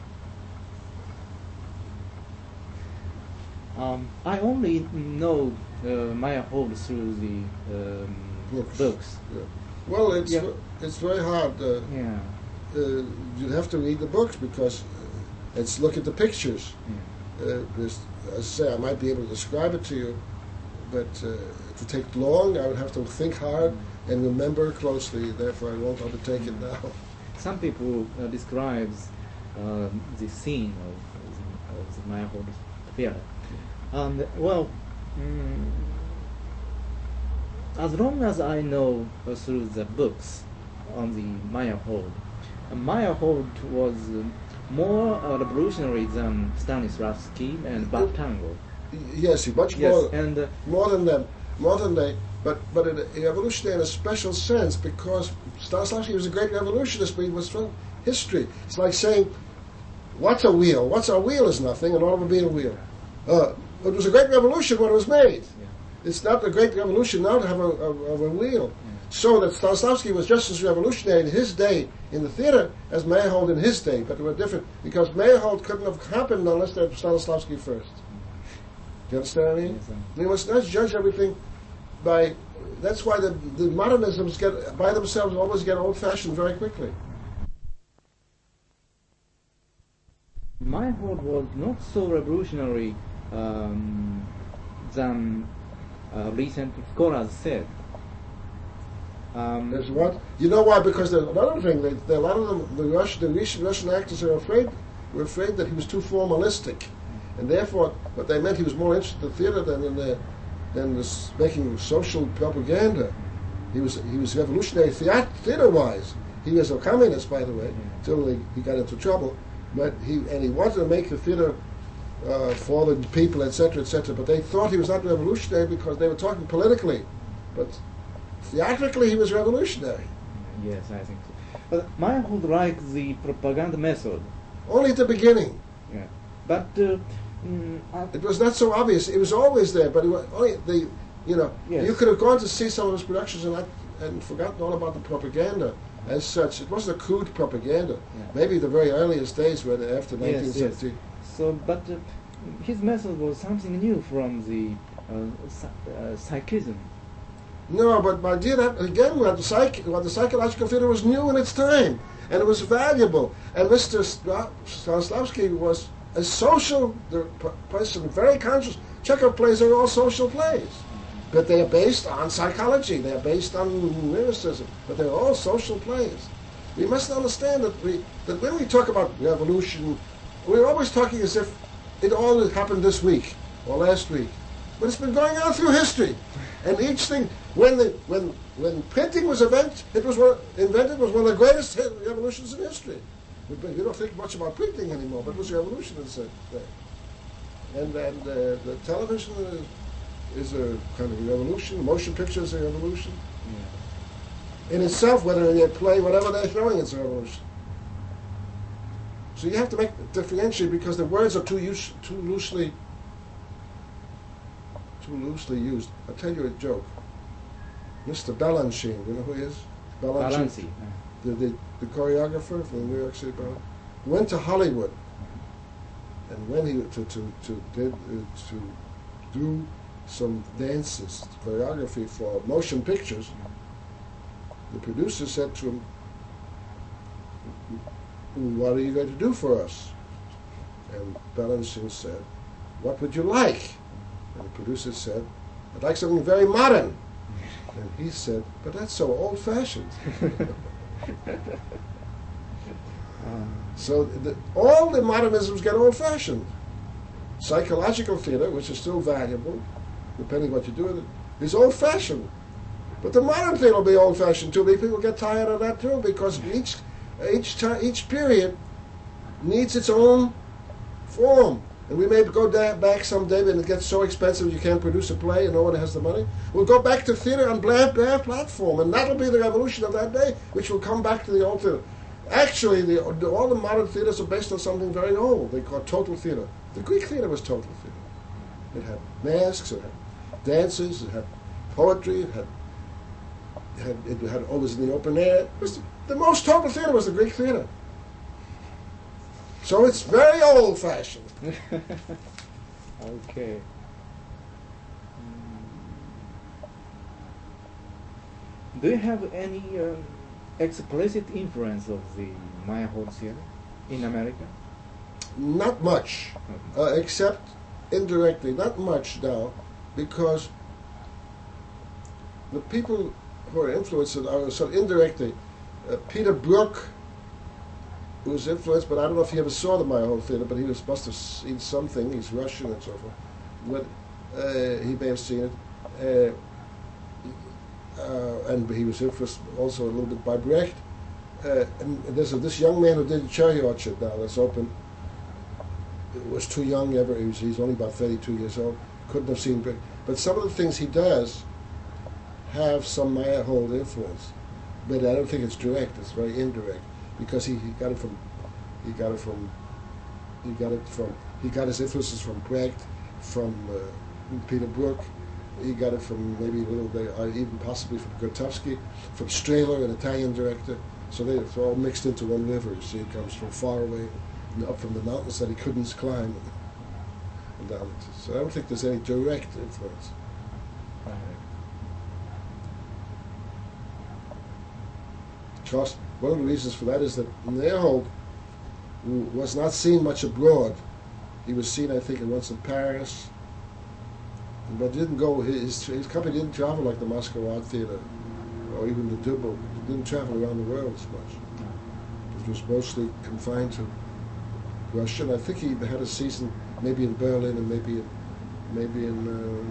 I only know Meyerhold through the books. Yeah. Well, it's very hard. You have to read the books because it's look at the pictures. As I say, I might be able to describe it to you, but it would take long. I would have to think hard and remember closely. Therefore, I won't undertake it now. Some people describes the scene of the Meyerhold theater. As long as I know through the books on the Meyerhold, Meyerhold was more revolutionary than Stanislavski and Bach-Tango. Yes, much more. And more than them, but a revolutionary in a special sense because Stanislavski was a great revolutionist, but he was from history. It's like saying, "What's a wheel? What's a wheel is nothing, an automobile wheel." It was a great revolution when it was made. Yeah. It's not a great revolution now to have a wheel. Yeah. So that Stanislavski was just as revolutionary in his day in the theater as Meyerhold in his day, but they were different because Meyerhold couldn't have happened unless they had Stanislavski first. Do you understand what I mean? Yes, you must not judge everything by. That's why the modernisms get by themselves always get old-fashioned very quickly. Meyerhold was not so revolutionary than recent scholars said. There's what? You know why? Because there's another thing. A lot of them, the recent Russian actors were afraid that he was too formalistic, and therefore, what they meant he was more interested in the theater than this making social propaganda. He was revolutionary theater-wise. He was a communist, by the way, until he got into trouble. But he wanted to make the theater for the people, etc., etc. But they thought he was not revolutionary because they were talking politically. But theatrically, he was revolutionary. Yes, I think so. But Meyerhold liked the propaganda method. Only at the beginning. Yeah, but it was not so obvious. It was always there, but it was only you could have gone to see some of his productions and forgotten all about the propaganda. As such, it wasn't a crude propaganda. Yeah. Maybe the very earliest days were after 1970. Yes. So, but his method was something new from the psychism. No, but my dear, that again, the psychological theater was new in its time, and it was valuable. And Mr. Stanislavski was a social person, very conscious. Chekhov plays are all social plays. But they are based on psychology. They are based on lyricism. But they're all social plays. We must understand that when we talk about revolution, we're always talking as if it all happened this week or last week. But it's been going on through history. And each thing, when printing was invented, it was one of the greatest revolutions in history. You don't think much about printing anymore, but it was a revolution in that. And the television is a kind of a revolution. Motion pictures are a revolution. Yeah. In itself, whether they play whatever they're showing, it's a revolution. So you have to differentiate because the words are too loosely used. I'll tell you a joke. Mr. Balanchine, you know who he is? Balanchine. The choreographer from the New York City Ballet, went to Hollywood, and when he to do some dances, choreography for motion pictures, the producer said to him, "What are you going to do for us?" And Balanchine said, "What would you like?" And the producer said, "I'd like something very modern." And he said, "But that's so old-fashioned." So all the modernisms get old-fashioned. Psychological theatre, which is still valuable, depending what you do with it, is old-fashioned. But the modern theatre will be old-fashioned too. People get tired of that too, because each period needs its own form. And we may go back someday when it gets so expensive you can't produce a play and no one has the money. We'll go back to theatre on bare platform, and that'll be the revolution of that day, which will come back to the old theatre. Actually, all the modern theatres are based on something very old. They call it total theatre. The Greek theatre was total theatre. It had masks, it had dances, it had poetry, it had always in the open air. It was the most total theatre was the Greek theatre. So it's very old-fashioned. Okay. Do you have any explicit influence of the Meyerhold theater in America? Not much, except indirectly. Not much now, because the people who are influenced are sort of indirectly. Peter Brook, who was influenced, but I don't know if he ever saw the Meyerhold theater, but he must have seen something. He's Russian and so forth. But he may have seen it. And he was influenced also a little bit by Brecht. And there's this young man who did the Cherry Orchard now that's open. It was too young ever. He's only about 32 years old. Couldn't have seen Brecht. But some of the things he does have some Meyerhold influence. But I don't think it's direct. It's very indirect, because he got his influences from Brecht, from Peter Brook. He got it from maybe a little bit, even possibly from Grotowski, from Strehler, an Italian director. So they're all mixed into one river. You see, it comes from far away, up from the mountains that he couldn't climb, and down. So I don't think there's any direct influence. Because one of the reasons for that is that Meyerhold was not seen much abroad. He was seen, I think, once in Paris, but didn't go. His company didn't travel like the Moscow Art Theatre or even the Dubbo. It didn't travel around the world as much. It was mostly confined to Russia. And I think he had a season maybe in Berlin and maybe in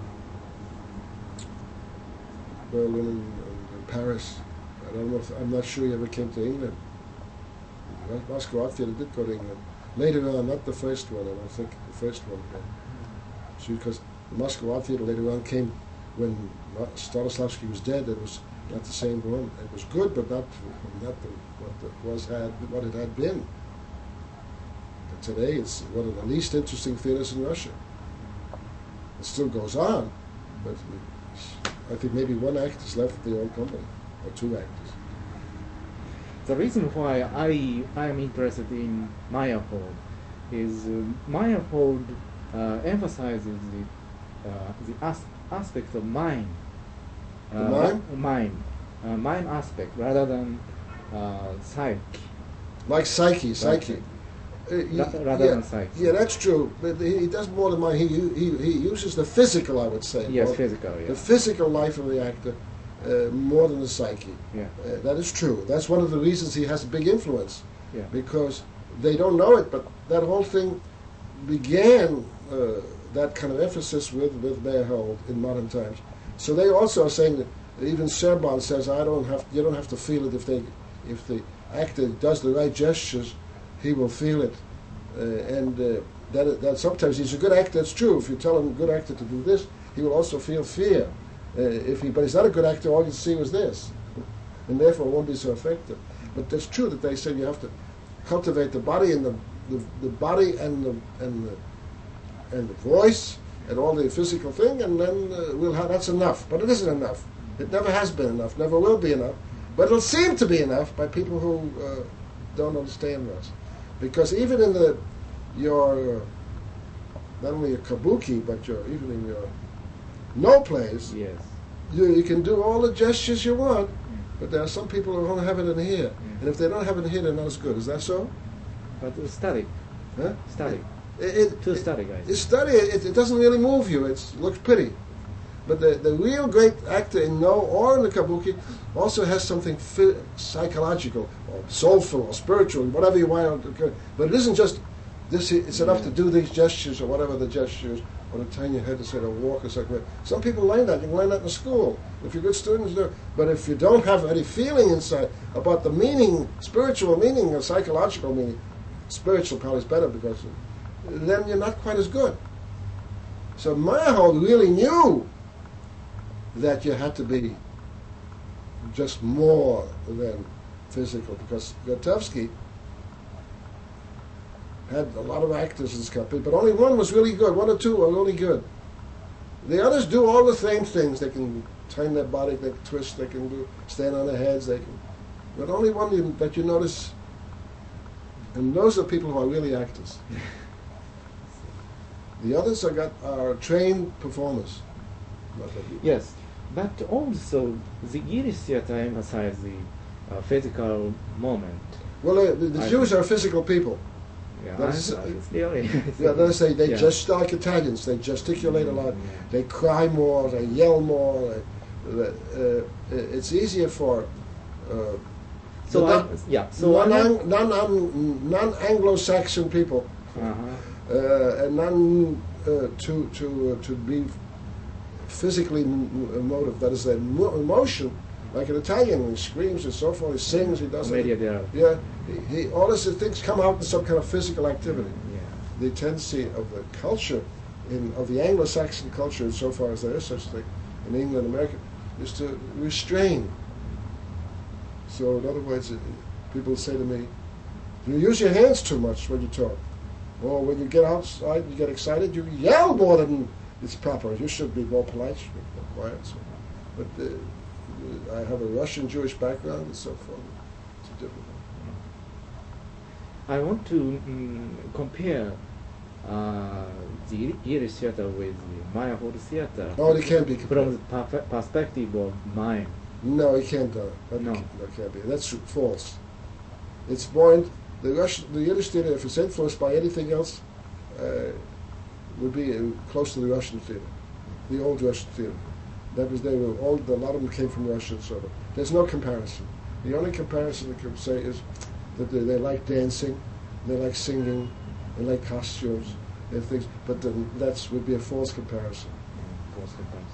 Berlin and Paris. I don't know. I'm not sure he ever came to England. Moscow Art Theatre did go to England later on, not the first one. I don't think the first one came. Because the Moscow Art Theatre later on came when Stanislavski was dead. It was not the same one. It was good, but not what it had been. And today, it's one of the least interesting theatres in Russia. It still goes on, but I think maybe one act is left at the old company, or two actors. The reason why I am interested in Meyerhold is Meyerhold emphasizes the aspect of mind. Mind aspect rather than psyche. Like psyche. Rather than psyche. Yeah, that's true. But he does more than mind. He uses the physical, I would say. Yes, physical. Yeah. The physical life of the actor more than the psyche. Yeah. That is true. That's one of the reasons he has a big influence. Yeah. Because they don't know it, but that whole thing began that kind of emphasis with Meyerhold in modern times. So they also are saying that even Serban says, you don't have to feel it if the actor does the right gestures, he will feel it. That sometimes he's a good actor. That's true. If you tell him a good actor to do this, he will also feel fear. But he's not a good actor, all you see was this, and therefore it won't be so effective. But it's true that they say you have to cultivate the body and the body and the voice and all the physical thing, and then that's enough. But it isn't enough. It never has been enough. Never will be enough. But it'll seem to be enough by people who don't understand this, because even in your not only your kabuki, but even in your no plays, yes, you can do all the gestures you want, but there are some people who don't have it in here, and if they don't have it in here, they're not as good. Is that so? But static. Huh? Static. Too static, guys. It's static. It doesn't really move you. It looks pretty. But the real great actor in No or in the Kabuki also has something psychological or soulful or spiritual, whatever you want. But it isn't just this. It's enough to do these gestures or whatever the gestures, or to turn your head to say to walk or something. Some people learn that. You can learn that in school. If you're good students, do. But if you don't have any feeling inside about the meaning, spiritual meaning or psychological meaning, spiritual probably is better because then you're not quite as good. So Meyerhold really knew that you had to be just more than physical, because Grotowski had a lot of actors in his company, but only one was really good. One or two were really good. The others do all the same things. They can turn their body, they can twist, they can do stand on their heads, they can. But only one that you notice, and those are people who are really actors. The others are trained performers. Yes, but also the Yiddish theater emphasizes the physical moment. Well, the Jews are physical people. Yeah, they say they just like Italians. They gesticulate a lot. Yeah. They cry more. They yell more. It's easier for non-Anglo-Saxon people and to be physically emotive. That is, that emotion, like an Italian, he screams and so forth. He sings. He does it. Yeah. He all these things come out in some kind of physical activity. Yeah. The tendency of the culture, of the Anglo-Saxon culture, insofar as there is such a thing in England and America, is to restrain. So, in other words, people say to me, "You use your hands too much when you talk, or when you get outside, you get excited, you yell more than it's proper. You should be more polite, you should be more quiet." So, but I have a Russian Jewish background and so forth. It's a different. I want to compare the Yiddish theater with the Meyerhold theater. Oh, they can't be compared. From the perspective of mine. No, it can't. No, that can't be. That's false. It's born. The Yiddish theater, if it's influenced by anything else, would be close to the Russian theater, the old Russian theater. That was, they were all. A lot of them came from Russia, so there's no comparison. The only comparison I can say is that they like dancing, they like singing, they like costumes and things. But that would be a false comparison. False comparison.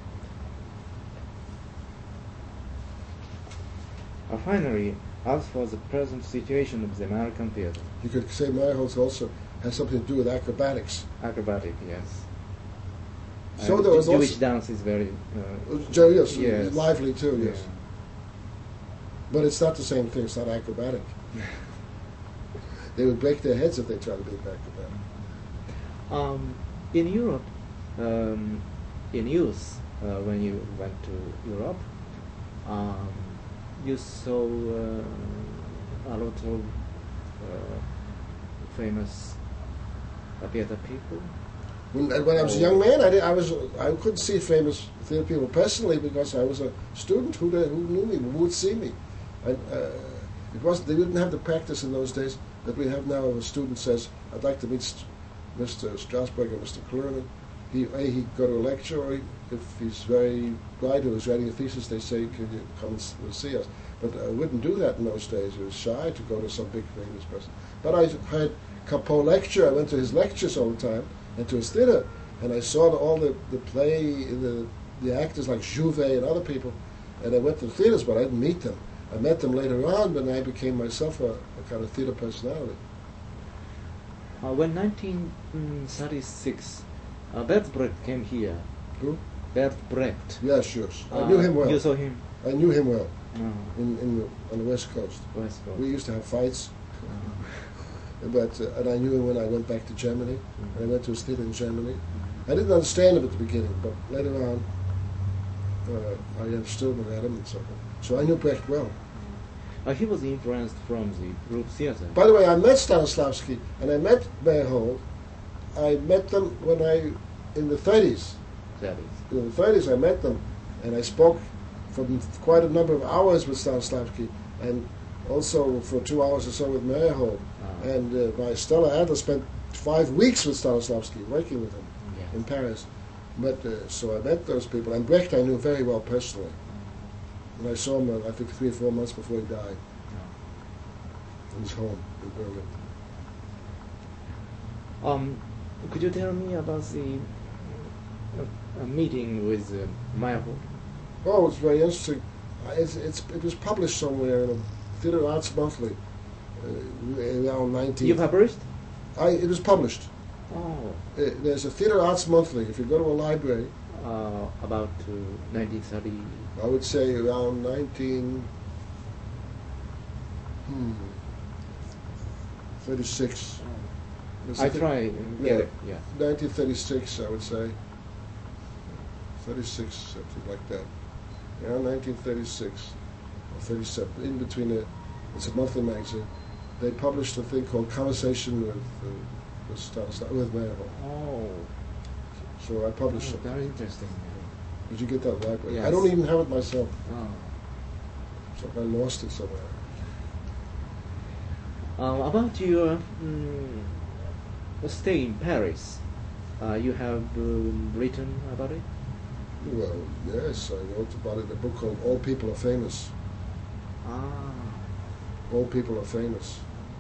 Yeah. Finally, as for the present situation of the American theater, you could say Meyerhold also has something to do with acrobatics. Acrobatic, yes. So and there was Jewish also dance is very yes, lively too. Yes, yeah. But it's not the same thing. It's not acrobatic. They would break their heads if they tried to be acrobatic. In Europe, in youth, when you went to Europe, you saw a lot of famous theater people. When I was a young man, I couldn't see famous theater people personally because I was a student who knew me, who would see me. They didn't have the practice in those days that we have now. If a student says, "I'd like to meet Mr. Strasberg or Mr. Klurin," he'd go to a lecture, or if he's very bright or is writing a thesis, they say, "Can you come and see us?" But I wouldn't do that in those days. I was shy to go to some big famous person. But I had Capot lecture. I went to his lectures all the time, and to his theater, and I saw all the play, the actors like Jouvet and other people, and I went to the theaters, but I didn't meet them. I met them later on, but I became myself a kind of theater personality. When 1936, Bert Brecht came here. Who? Bert Brecht. Yes, yes. I knew him well. You saw him? I knew him well. Oh. On the West Coast. West Coast. We used to have fights. But and I knew him when I went back to Germany. I went to his theater in Germany. I didn't understand him at the beginning, but later on, I understood and read him and so on. So I knew Brecht well. He was influenced from the group theater. By the way, I met Stanislavski and I met Meyerhold. I met them in the 30s. In the 30s, I met them, and I spoke for quite a number of hours with Stanislavski, and also for 2 hours or so with Meyerhold. And my Stella Adler spent 5 weeks with Stanislavski, working with him in Paris. So I met those people, and Brecht I knew very well personally. And I saw him, I think, 3 or 4 months before he died, in his home in Berlin. Could you tell me about the meeting with Meyerhold? Oh, it's very interesting. It was published somewhere in a Theatre Arts Monthly around 19... You published? It was published. Oh. There's a Theatre Arts Monthly. If you go to a library... About 1930... I would say around 36. I try. Yeah, yeah. 1936, I would say. 36, something like that. Yeah, 1936 or 37. In between it's a monthly magazine. They published a thing called Conversation with Meyerhold. Oh. So I published it. Very interesting. Did you get that library? Yes. I don't even have it myself. Oh. So I lost it somewhere. About your stay in Paris, you have written about it? Well, yes, I wrote about it in a book called All People Are Famous. Ah. All People Are Famous.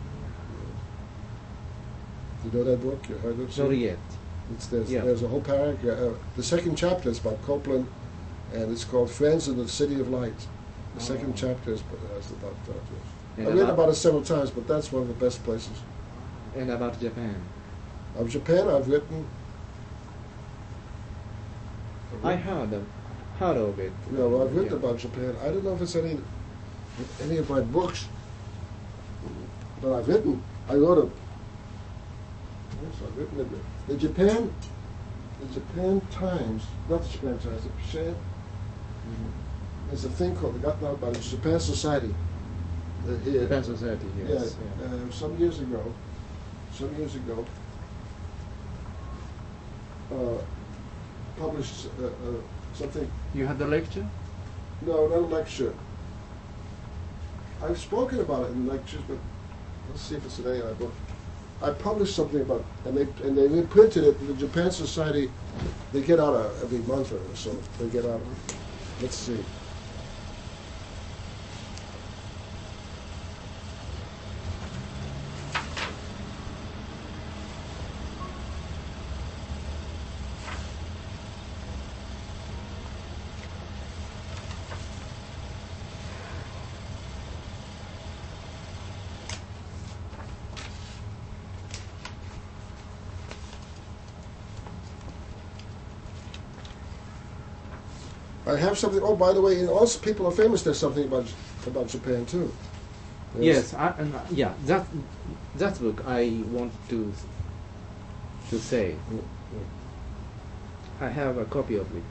You know that book? You heard it? Not yet. There's a whole paragraph. The second chapter is about Copland, and it's called Friends in the City of Light. The second chapter is about that. Yes. I've written about it several times, but that's one of the best places. And about Japan? Of Japan, I've written. I heard of it. Yeah, well, I've written about Japan. I don't know if it's any of my books, but I've written. I wrote a. Yes, I've written it. The Japan Times, not the Japan Times, the Japan. There's a thing called, got out by the Japan Society. Here. Japan Society, yes. Yeah, some years ago, published something. You had the lecture? No, not a lecture. I've spoken about it in lectures, but let's see if it's in any of my book. I published something about, and they reprinted it in the Japan Society. They get out every month or so. They get out. Let's see. I have something. Oh, by the way, in All People Are Famous, there's something about Japan too. Yes, that book I want to say. I have a copy of it.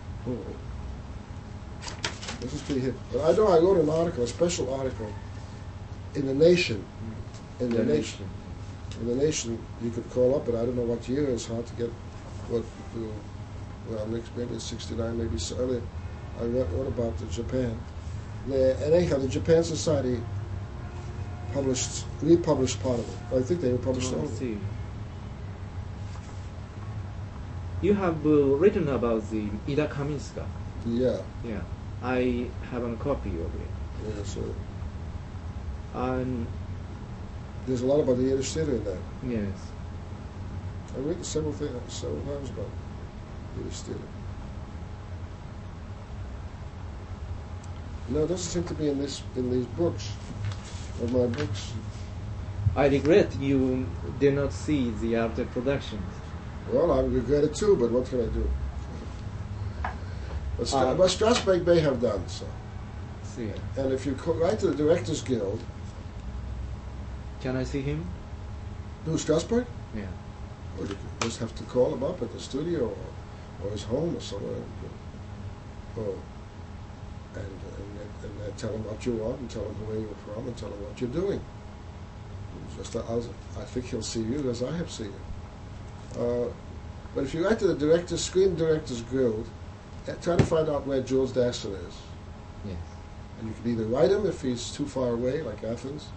This is pretty hip. But I know I wrote an article, a special article, in The Nation. In The Nation. In The Nation, you could call up, but I don't know what year. It's hard to get well, maybe it's 69, maybe earlier. I wrote about Japan. And anyhow, the Japan Society republished part of it. I think they republished all of it. You have written about the Ida Kaminska. Yeah. Yeah. I have a copy of it. Yeah, so. There's a lot about the Yiddish theater in that. Yes. I've written several times about Yiddish theater. No, it doesn't seem to be in these books, of my books. I regret you did not see the after productions. Well, I regret it too, but what can I do? But Strasberg may have done so. See. And if you write to the Directors Guild... Can I see him? Who, Strasberg? Yeah. Or you just have to call him up at the studio or his home or somewhere. And tell him what you want, and tell him where you're from, and tell him what you're doing. I think he'll see you as I have seen you. But if you write to the Screen Directors Guild, try to find out where Jules Dassin is. Yes. And you can either write him if he's too far away, like Athens,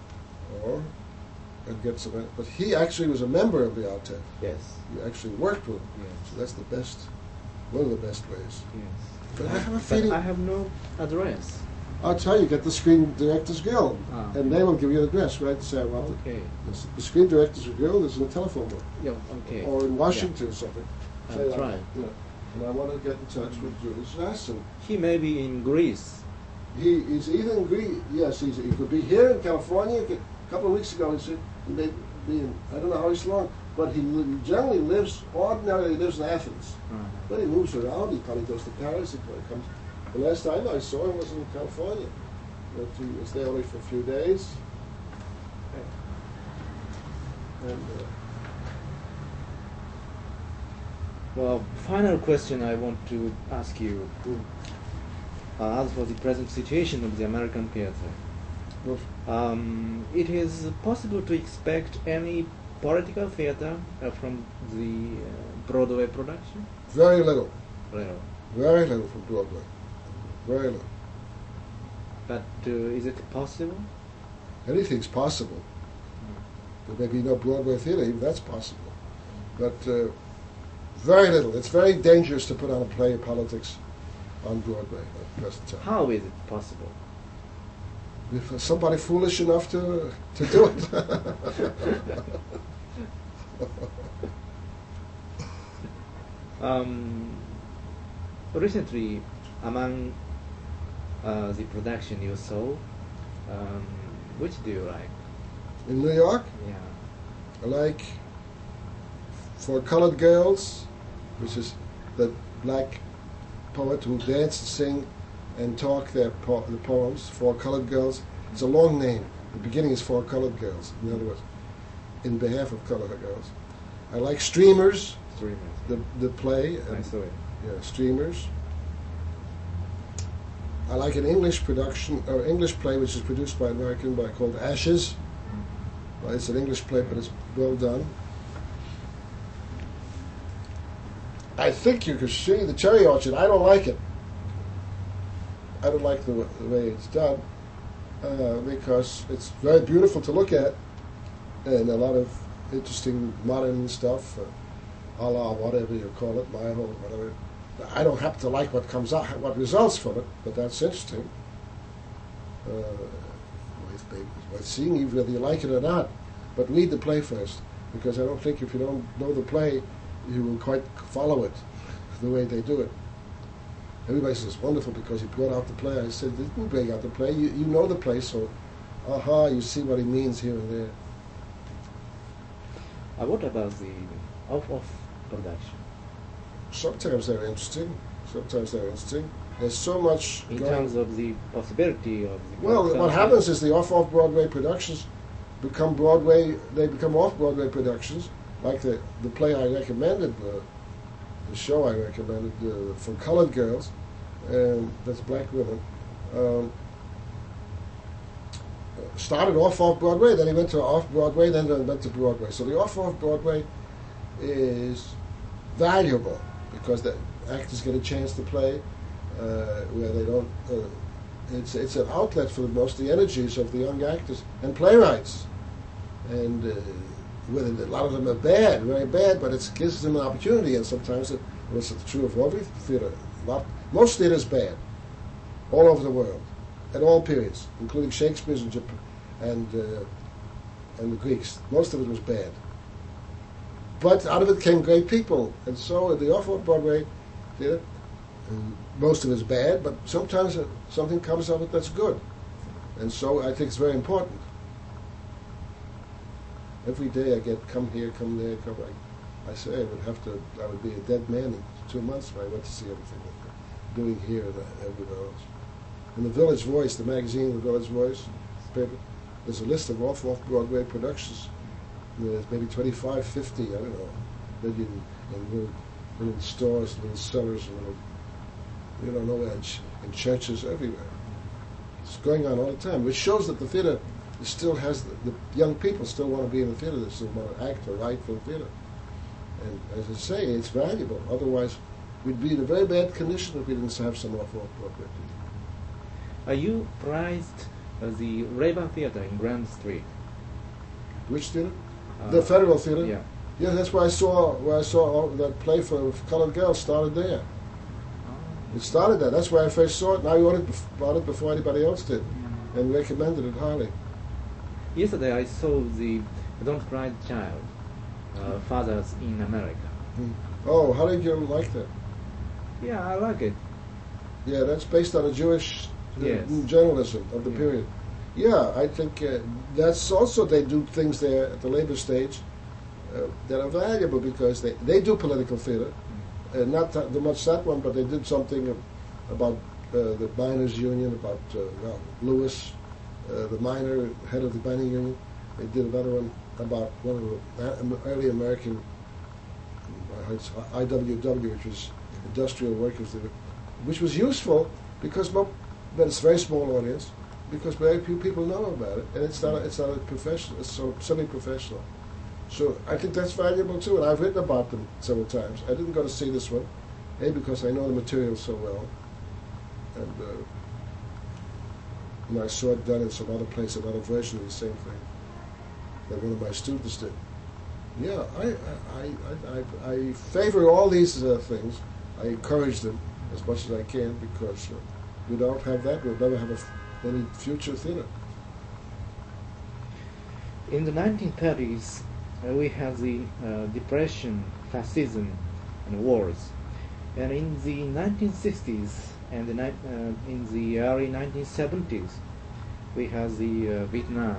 and get some. But he actually was a member of the Altet. Yes. You actually worked with him. Yes. So that's the best One of the best ways. Yes. But I have a But feeling. I have no address. I'll tell you, get the Screen Directors Guild, Ah. and they will give you an address, right? Say, well, Okay. the Screen Directors Guild is in a telephone book, Yeah. Okay. or in Washington or something. I'll Say, try. And I want to get in touch with Julius Lassen. He may be in Greece. He is either in Greece. Yes, he could be here in California. A couple of weeks ago, he said he may be in. I don't know how he's long, but he generally ordinarily lives in Athens. But he moves around. He probably goes to Paris. He probably comes. The last time I saw him was in California. But he was there only for a few days. And Well, final question I want to ask you. As for the present situation of the American theater, it is possible to expect any political theater from the Broadway production? very little. Little. Very little from Broadway. Very little. But is it possible? Anything's possible. There may be no Broadway theater, even that's possible. But very little. It's very dangerous to put on a play of politics on Broadway at the present time. How is it possible? If somebody foolish enough to do it. Recently, among the production you saw, which do you like? In New York, Yeah. I like For Colored Girls, which is the black poet who dance and sing and talk the poems. For Colored Girls. It's a long name. The beginning is For Colored Girls. In other words, in behalf of colored girls. I like Streamers, Streamers. the play. I saw it. Yeah, Streamers. I like an English production, or English play, which is produced by an American called Ashes. It's an English play, but it's well done. I think you could see the Cherry Orchard. I don't like it. I don't like the way it's done because it's very beautiful to look at and a lot of interesting modern stuff, a la whatever you call it, my whole whatever. I don't happen to like what comes out, what results from it, but that's interesting. Worth seeing, even whether you like it or not. But read the play first, because I don't think if you don't know the play, you will quite follow it the way they do it. Everybody says, wonderful, because he brought out the play. I said, didn't bring out the play. You know the play, so you see what he means here and there. What about the off production? Sometimes they're interesting. There's so much In going. terms of the possibility of the Well, what happens is the off-Broadway productions become Broadway. They become off-Broadway productions, like the play I recommended, the show I recommended for Colored Girls, that's black women. Started off-Broadway, then he went to off-Broadway, then went to Broadway. So the off-Broadway is valuable because the actors get a chance to play where they don't. It's an outlet for most of the energies of the young actors and playwrights, and whether a lot of them are bad, very bad, but it gives them an opportunity. And sometimes it's true of every theater. Most theater is bad, all over the world, at all periods, including Shakespeare's and Japan, and the Greeks. Most of it was bad. But out of it came great people, and so at the off-Broadway theater, most of it is bad, but sometimes something comes of it that's good, and so I think it's very important. Every day I get come here, come there, come. I say I would be a dead man in 2 months if I went to see everything that they're doing here and everywhere else. In the Village Voice, the magazine, the Village Voice paper, there's a list of off-Broadway productions. There's maybe 25, 50, I don't know, maybe in stores, little cellars, nowhere, in churches, everywhere. It's going on all the time, which shows that the theater still has, the young people still want to be in the theater, they still want to act or write for the theater. And as I say, it's valuable. Otherwise, we'd be in a very bad condition if we didn't have some off-Broadway theater. You prized the Ray-Ban Theater in Grand Street. Which theater? The Federal Theater? Yeah. Yeah, that's where I saw all that play for Colored Girls started there. It started that. That's where I first saw it, and I bought it before anybody else did, and recommended it highly. Yesterday I saw the Don't Cry Child, Fathers in America. Oh, how did you like that? Yeah, I like it. Yeah, that's based on a Jewish Yes. journalism of the Yeah. period. Yeah, I think that's also, they do things there at the labor stage that are valuable because they do political theater. Not that much that one, but they did something about the miners' union, about Lewis, the miner head of the mining union. They did another one about one of the early American IWW, which was industrial workers, which was useful because, but it's a very small audience, because very few people know about it, and it's not a professional, it's sort of semi-professional. So I think that's valuable too, and I've written about them several times. I didn't go to see this one, because I know the material so well, and I saw it done in some other place, another version of the same thing that one of my students did. Yeah, I favor all these things. I encourage them as much as I can, because without have that, we'll never have any future theater. In the 1930s, we had the Depression, fascism, and wars. And in the 1960s and in the early 1970s, we had the Vietnam.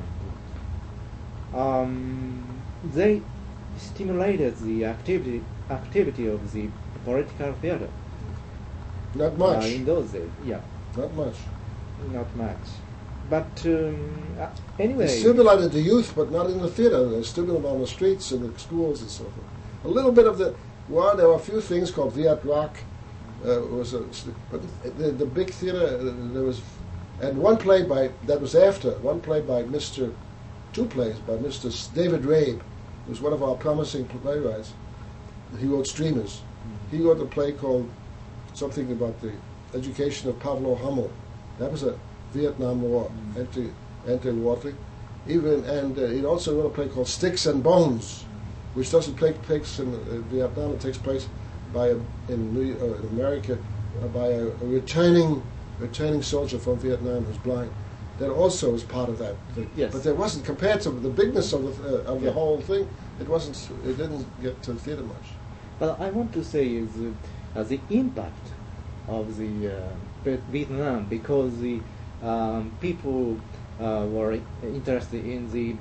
They stimulated the activity of the political theater. Not much. In those days, yeah. Not much. Not much. But anyway... They stimulated the youth, but not in the theater. They stimulated them on the streets and the schools and so forth. A little bit of there were a few things called Viet Rock. But the big theater, there was... And one play by two plays by Mr. David Rabe, who was one of our promising playwrights. He wrote Streamers. He wrote a play called something about the education of Pablo Hummel. That was a Vietnam War, anti-war thing. And he also wrote a play called Sticks and Bones, which doesn't take place in Vietnam. It takes place in America by a returning soldier from Vietnam who's blind. That also is part of that thing. Yes. But there wasn't, compared to the bigness of the whole thing, it didn't get to the theater much. But I want to say is the impact of the Vietnam, because the people were interested in the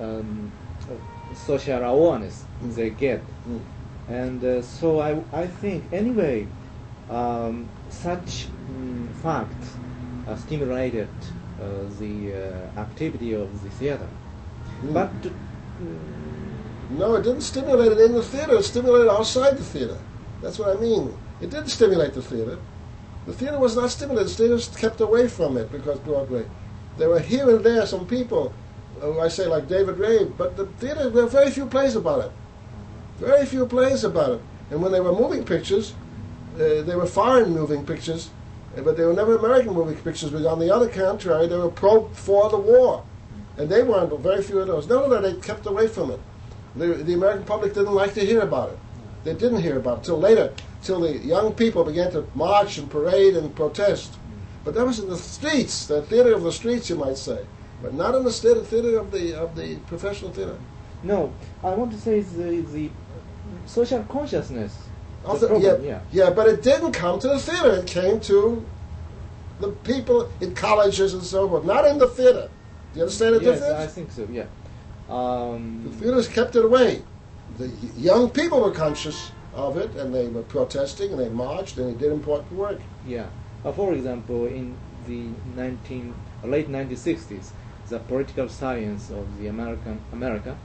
social awareness they get, and so I think anyway such facts stimulated the activity of the theater, but. No, it didn't stimulate it in the theater. It stimulated outside the theater. That's what I mean. It didn't stimulate the theater. The theater was not stimulated. The theater was kept away from it because Broadway. There were here and there some people, I say like David Rabe, but the theater, there were very few plays about it. Very few plays about it. And when they were moving pictures, they were foreign moving pictures, but they were never American moving pictures. But on the other contrary, they were for the war. And they weren't, very few of those. None of that, they kept away from it. The American public didn't like to hear about it. They didn't hear about it till later, till the young people began to march and parade and protest. But that was in the streets, the theater of the streets, you might say, but not in the theater of the professional theater. No, I want to say the social consciousness. Yeah, but it didn't come to the theater. It came to the people in colleges and so forth, not in the theater. Do you understand the difference? Yes, I think so. Yeah. The theaters kept it away. The young people were conscious of it, and they were protesting, and they marched, and they did important work. Yeah. For example, in the late 1960s, the political science of the America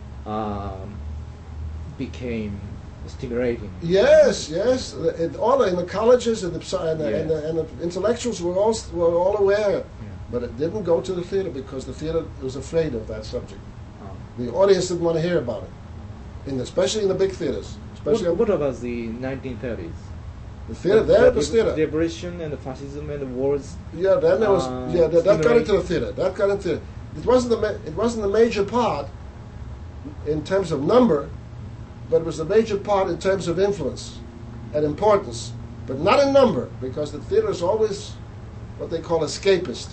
became stimulating. Yes. All in the colleges and the intellectuals were all aware, but it didn't go to the theater because the theater was afraid of that subject. The audience didn't want to hear about it, especially in the big theaters. What about the 1930s? The theater, the theater. The Depression and the fascism and the wars. Yeah, then there was. That got into the theater. That got into. It wasn't the major part in terms of number, but it was the major part in terms of influence and importance. but not in number, because the theater is always what they call escapist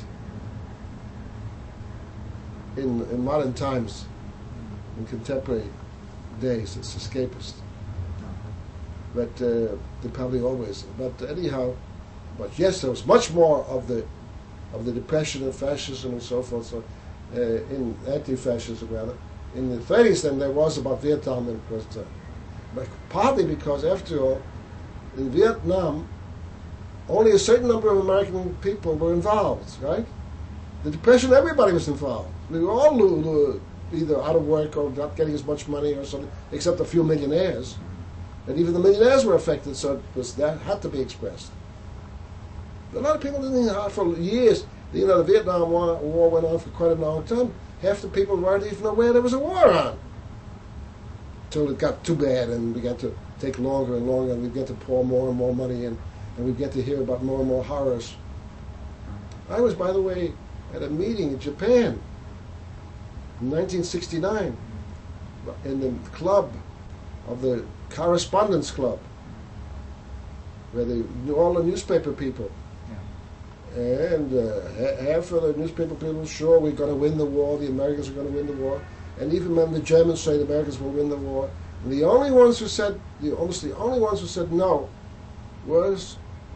in modern times, in contemporary days. It's escapist. But they probably always. But anyhow, but yes, there was much more of the depression and fascism and so forth. So in anti-fascism rather in the 30s than there was about Vietnam in present time. But partly because, after all, in Vietnam, only a certain number of American people were involved. Right? The depression, everybody was involved. We were all either out of work or not getting as much money or something, except a few millionaires. And even the millionaires were affected, so that had to be expressed. A lot of people didn't know for years. The Vietnam War went on for quite a long time. Half the people weren't even aware there was a war on. Until it got too bad and began to take longer and longer, and we began to pour more and more money in, and we began to hear about more and more horrors. I was, by the way, at a meeting in Japan in 1969 in the club of the Correspondence Club, where they knew all the newspaper people. Yeah. And half of the newspaper people were sure we're going to win the war, the Americans are going to win the war. And even when the Germans say the Americans will win the war, and the only ones who said, almost the only ones who said no was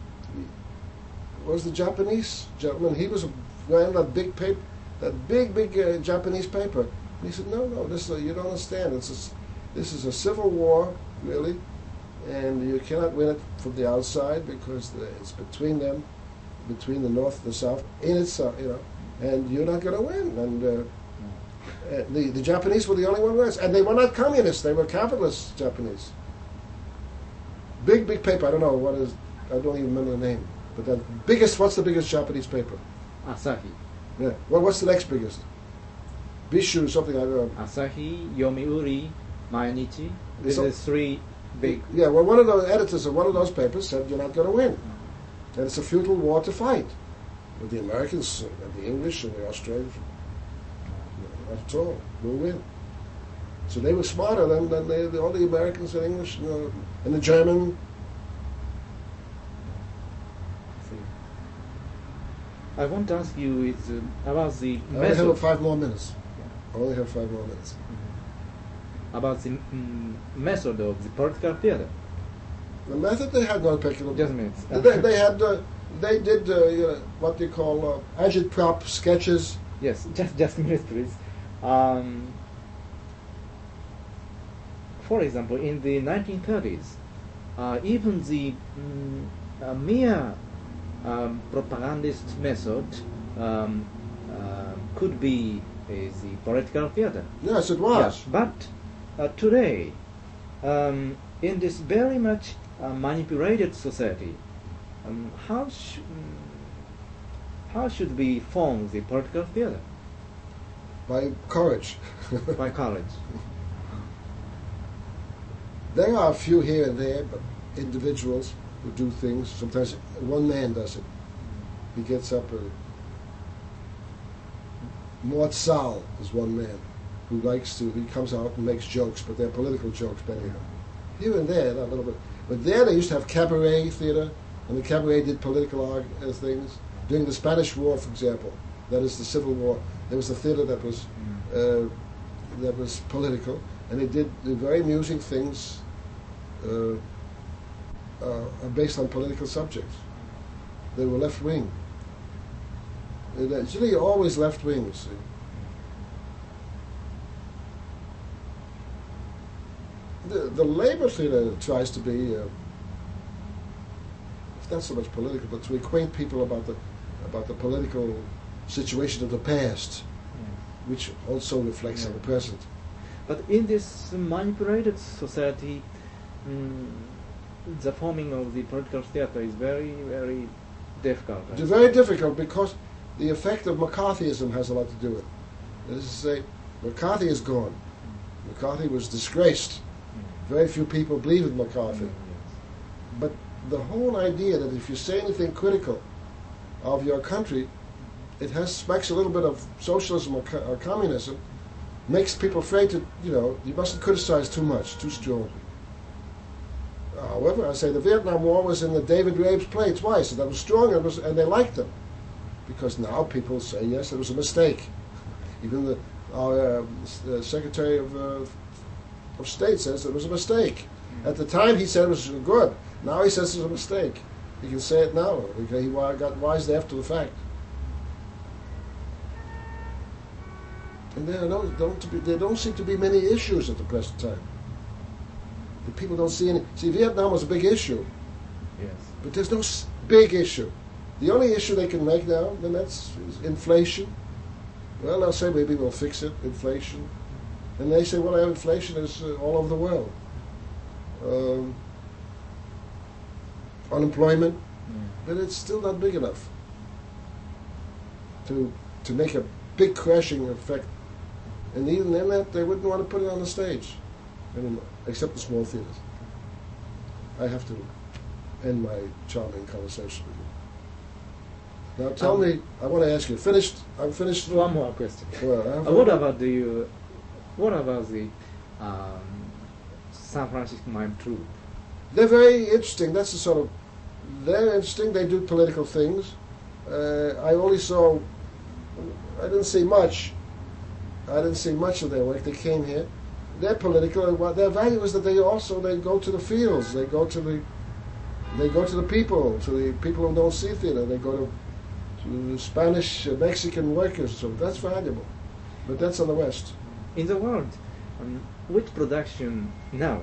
the Japanese gentleman. He was ran that big paper, that big Japanese paper. And he said, no, this you don't understand. This is a civil war, really, and you cannot win it from the outside because it's between them, between the North and the South, in itself, and you're not going to win. And the Japanese were the only ones, and they were not communists; they were capitalist Japanese. Big paper. I don't know what is. I don't even remember the name. But the biggest. What's the biggest Japanese paper? Asahi. Yeah. Well, what's the next biggest? Bishu, something I don't know. Asahi, Yomiuri, Mainichi. These are three big. Yeah. Well, one of the editors of one of those papers said you're not going to win, and it's a futile war to fight with the Americans and the English and the Australians. Not at all. We'll win. So they were smarter than all the Americans and English and the German. I want to ask you about the I method. only have 5 more minutes. I only have 5 more minutes. About the method of the political theater. The method, they had no particular. Just a minute. They did what they call agitprop sketches. Yes, just a minute, please. For example, in the 1930s, even the mere propagandist method could be the political theater. Yes, it was. Yeah, but today, in this very much manipulated society, how should we form the political theater? By courage. By courage. There are a few here and there, but individuals who do things. Sometimes one man does it. He gets up. Mort Sahl is one man who he comes out and makes jokes, but they're political jokes, anyhow. Here and there, a little bit. But there they used to have cabaret theater, and the cabaret did political things. During the Spanish War, for example, that is the Civil War, there was a theater that was political, and they did very amusing things based on political subjects. They were left wing. It's really always left wing, you see. The labor theater tries to be, not so much political, but to acquaint people about the political situation of the past, which also reflects on the present. But in this manipulated society, the forming of the political theater is very, very difficult. It's very difficult because the effect of McCarthyism has a lot to do with it. That is to say, McCarthy is gone. McCarthy was disgraced. Very few people believe in McCarthy. But the whole idea that if you say anything critical of your country, it smacks a little bit of socialism or communism, makes people afraid to, you mustn't criticize too much, too strongly. However, I say the Vietnam War was in the David Graves play twice, and that was strong, and they liked them. Because now people say, yes, it was a mistake. Even our Secretary of State says it was a mistake. At the time he said it was good. Now he says it's a mistake. He can say it now because he got wise after the fact. And there don't seem to be many issues at the present time. The people don't see any. See, Vietnam was a big issue. Yes. But there's no big issue. The only issue they can make now, then is inflation. Well, they'll say maybe we'll fix it, inflation. And they say, well, inflation is all over the world. Unemployment, but it's still not big enough to make a big crashing effect. And even then, that they wouldn't want to put it on the stage anymore, except the small theaters. I have to end my charming conversation with you. Now tell me, I want to ask you, I'm finished? One more question. Well, what about the San Francisco Mime Troupe? They're very interesting. That's the sort of, they're interesting. They do political things. I didn't see much. I didn't see much of their work. They came here. They're political. And their value is that they go to the fields. They go to the people who don't see theater. They go to Spanish, Mexican workers. So that's valuable. But that's on the West. In the world, which production now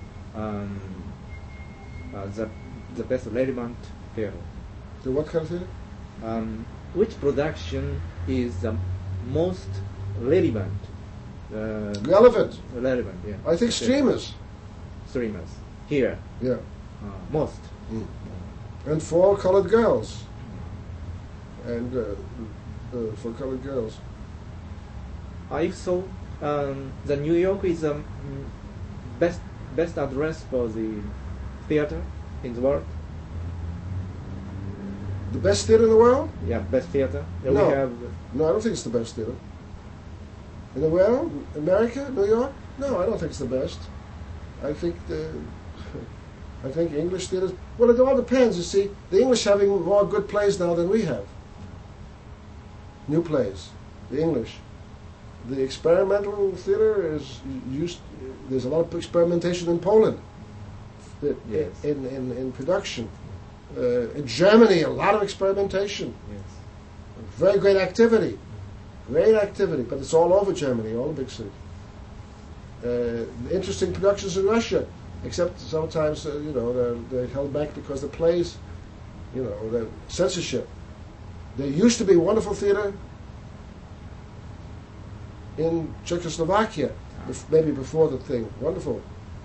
the best relevant theater? The what kind of theater? Which production is the most relevant? Relevant, yeah. I think streamers. Streamers. Here. Yeah. Most. Mm. And for colored girls. And for colored girls. If so, the New York is the best address for the theater in the world. The best theater in the world? Yeah, best theater. Yeah, No. we have. No, I don't think it's the best theater. In the world? America? New York? No, I don't think it's the best. I think English theaters. Well, it all depends. You see, the English having more good plays now than we have. New plays. The English. The experimental theater is used. There's a lot of experimentation in Poland. Yes. In production. In Germany, a lot of experimentation. Yes. Very great activity. Great activity, but it's all over Germany, all the big cities. Interesting productions in Russia, except sometimes, they're held back because the plays, the censorship. There used to be wonderful theater in Czechoslovakia, maybe before the thing. Wonderful.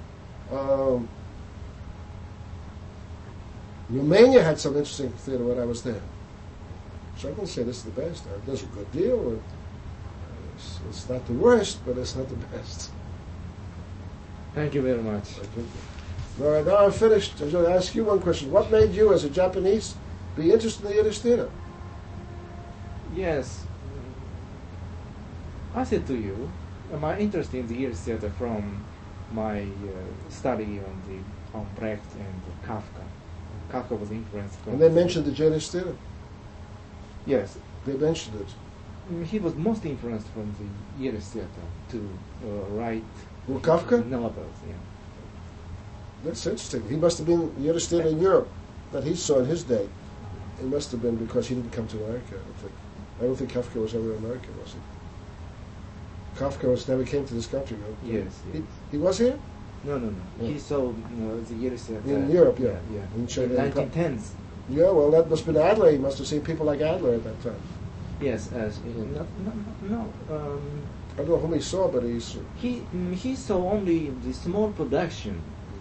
Romania had some interesting theater when I was there. So I wouldn't say this is the best. It does a good deal. It's not the worst, but it's not the best. Thank you very much. All right, now I'm finished. I'm going to ask you one question. What made you, as a Japanese, be interested in the Yiddish theater? Yes. I said to you, my interest in the Yiddish theater from my study on Brecht and Kafka. Kafka was influenced from. And they mentioned the Yiddish theater. Yes. They mentioned it. He was most influenced from the Yiddish theater to write Well, Kafka? novels. Yeah. That's interesting. He must have been Yiddish theater in Europe that he saw in his day. It must have been because he didn't come to America. I don't think Kafka was ever in America, was he? Kafka never came to this country. No? Yes. He was here? No. Yeah. He saw the Yiddish theater In Europe, yeah. In China, 1910s. Yeah, well, that must have been Adler. He must have seen people like Adler at that time. Yes, I don't know whom he saw, but he saw only the small production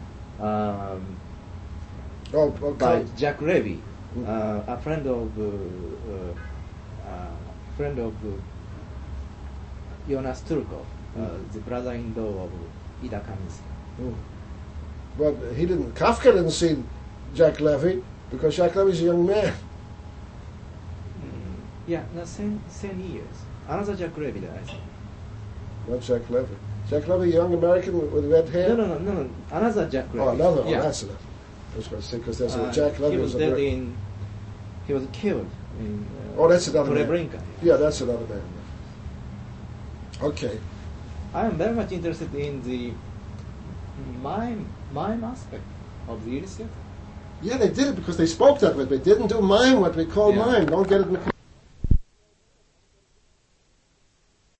by Jack Levy, a friend of Jonas Turkov, the brother-in-law of Ida Kaminsky. But he didn't. Kafka didn't see Jack Levy because Jack Levy's a young man. Yeah, same years. Another Jack Levy, I think. Not Jack Levy. Jack Levy, young American with red hair? No. Another Jack Levy. Oh, another. Yeah. Oh, that's enough. I was going to say, because there's Jack he Lemmon. was dead in. He was killed in. Oh, that's another man. Treblinka. Yeah, that's another man. Okay. I am very much interested in the mime aspect of the Yiddish theater. Yeah, they did it because they spoke that way. They didn't do mime, what we call Yeah. mime. Don't get it.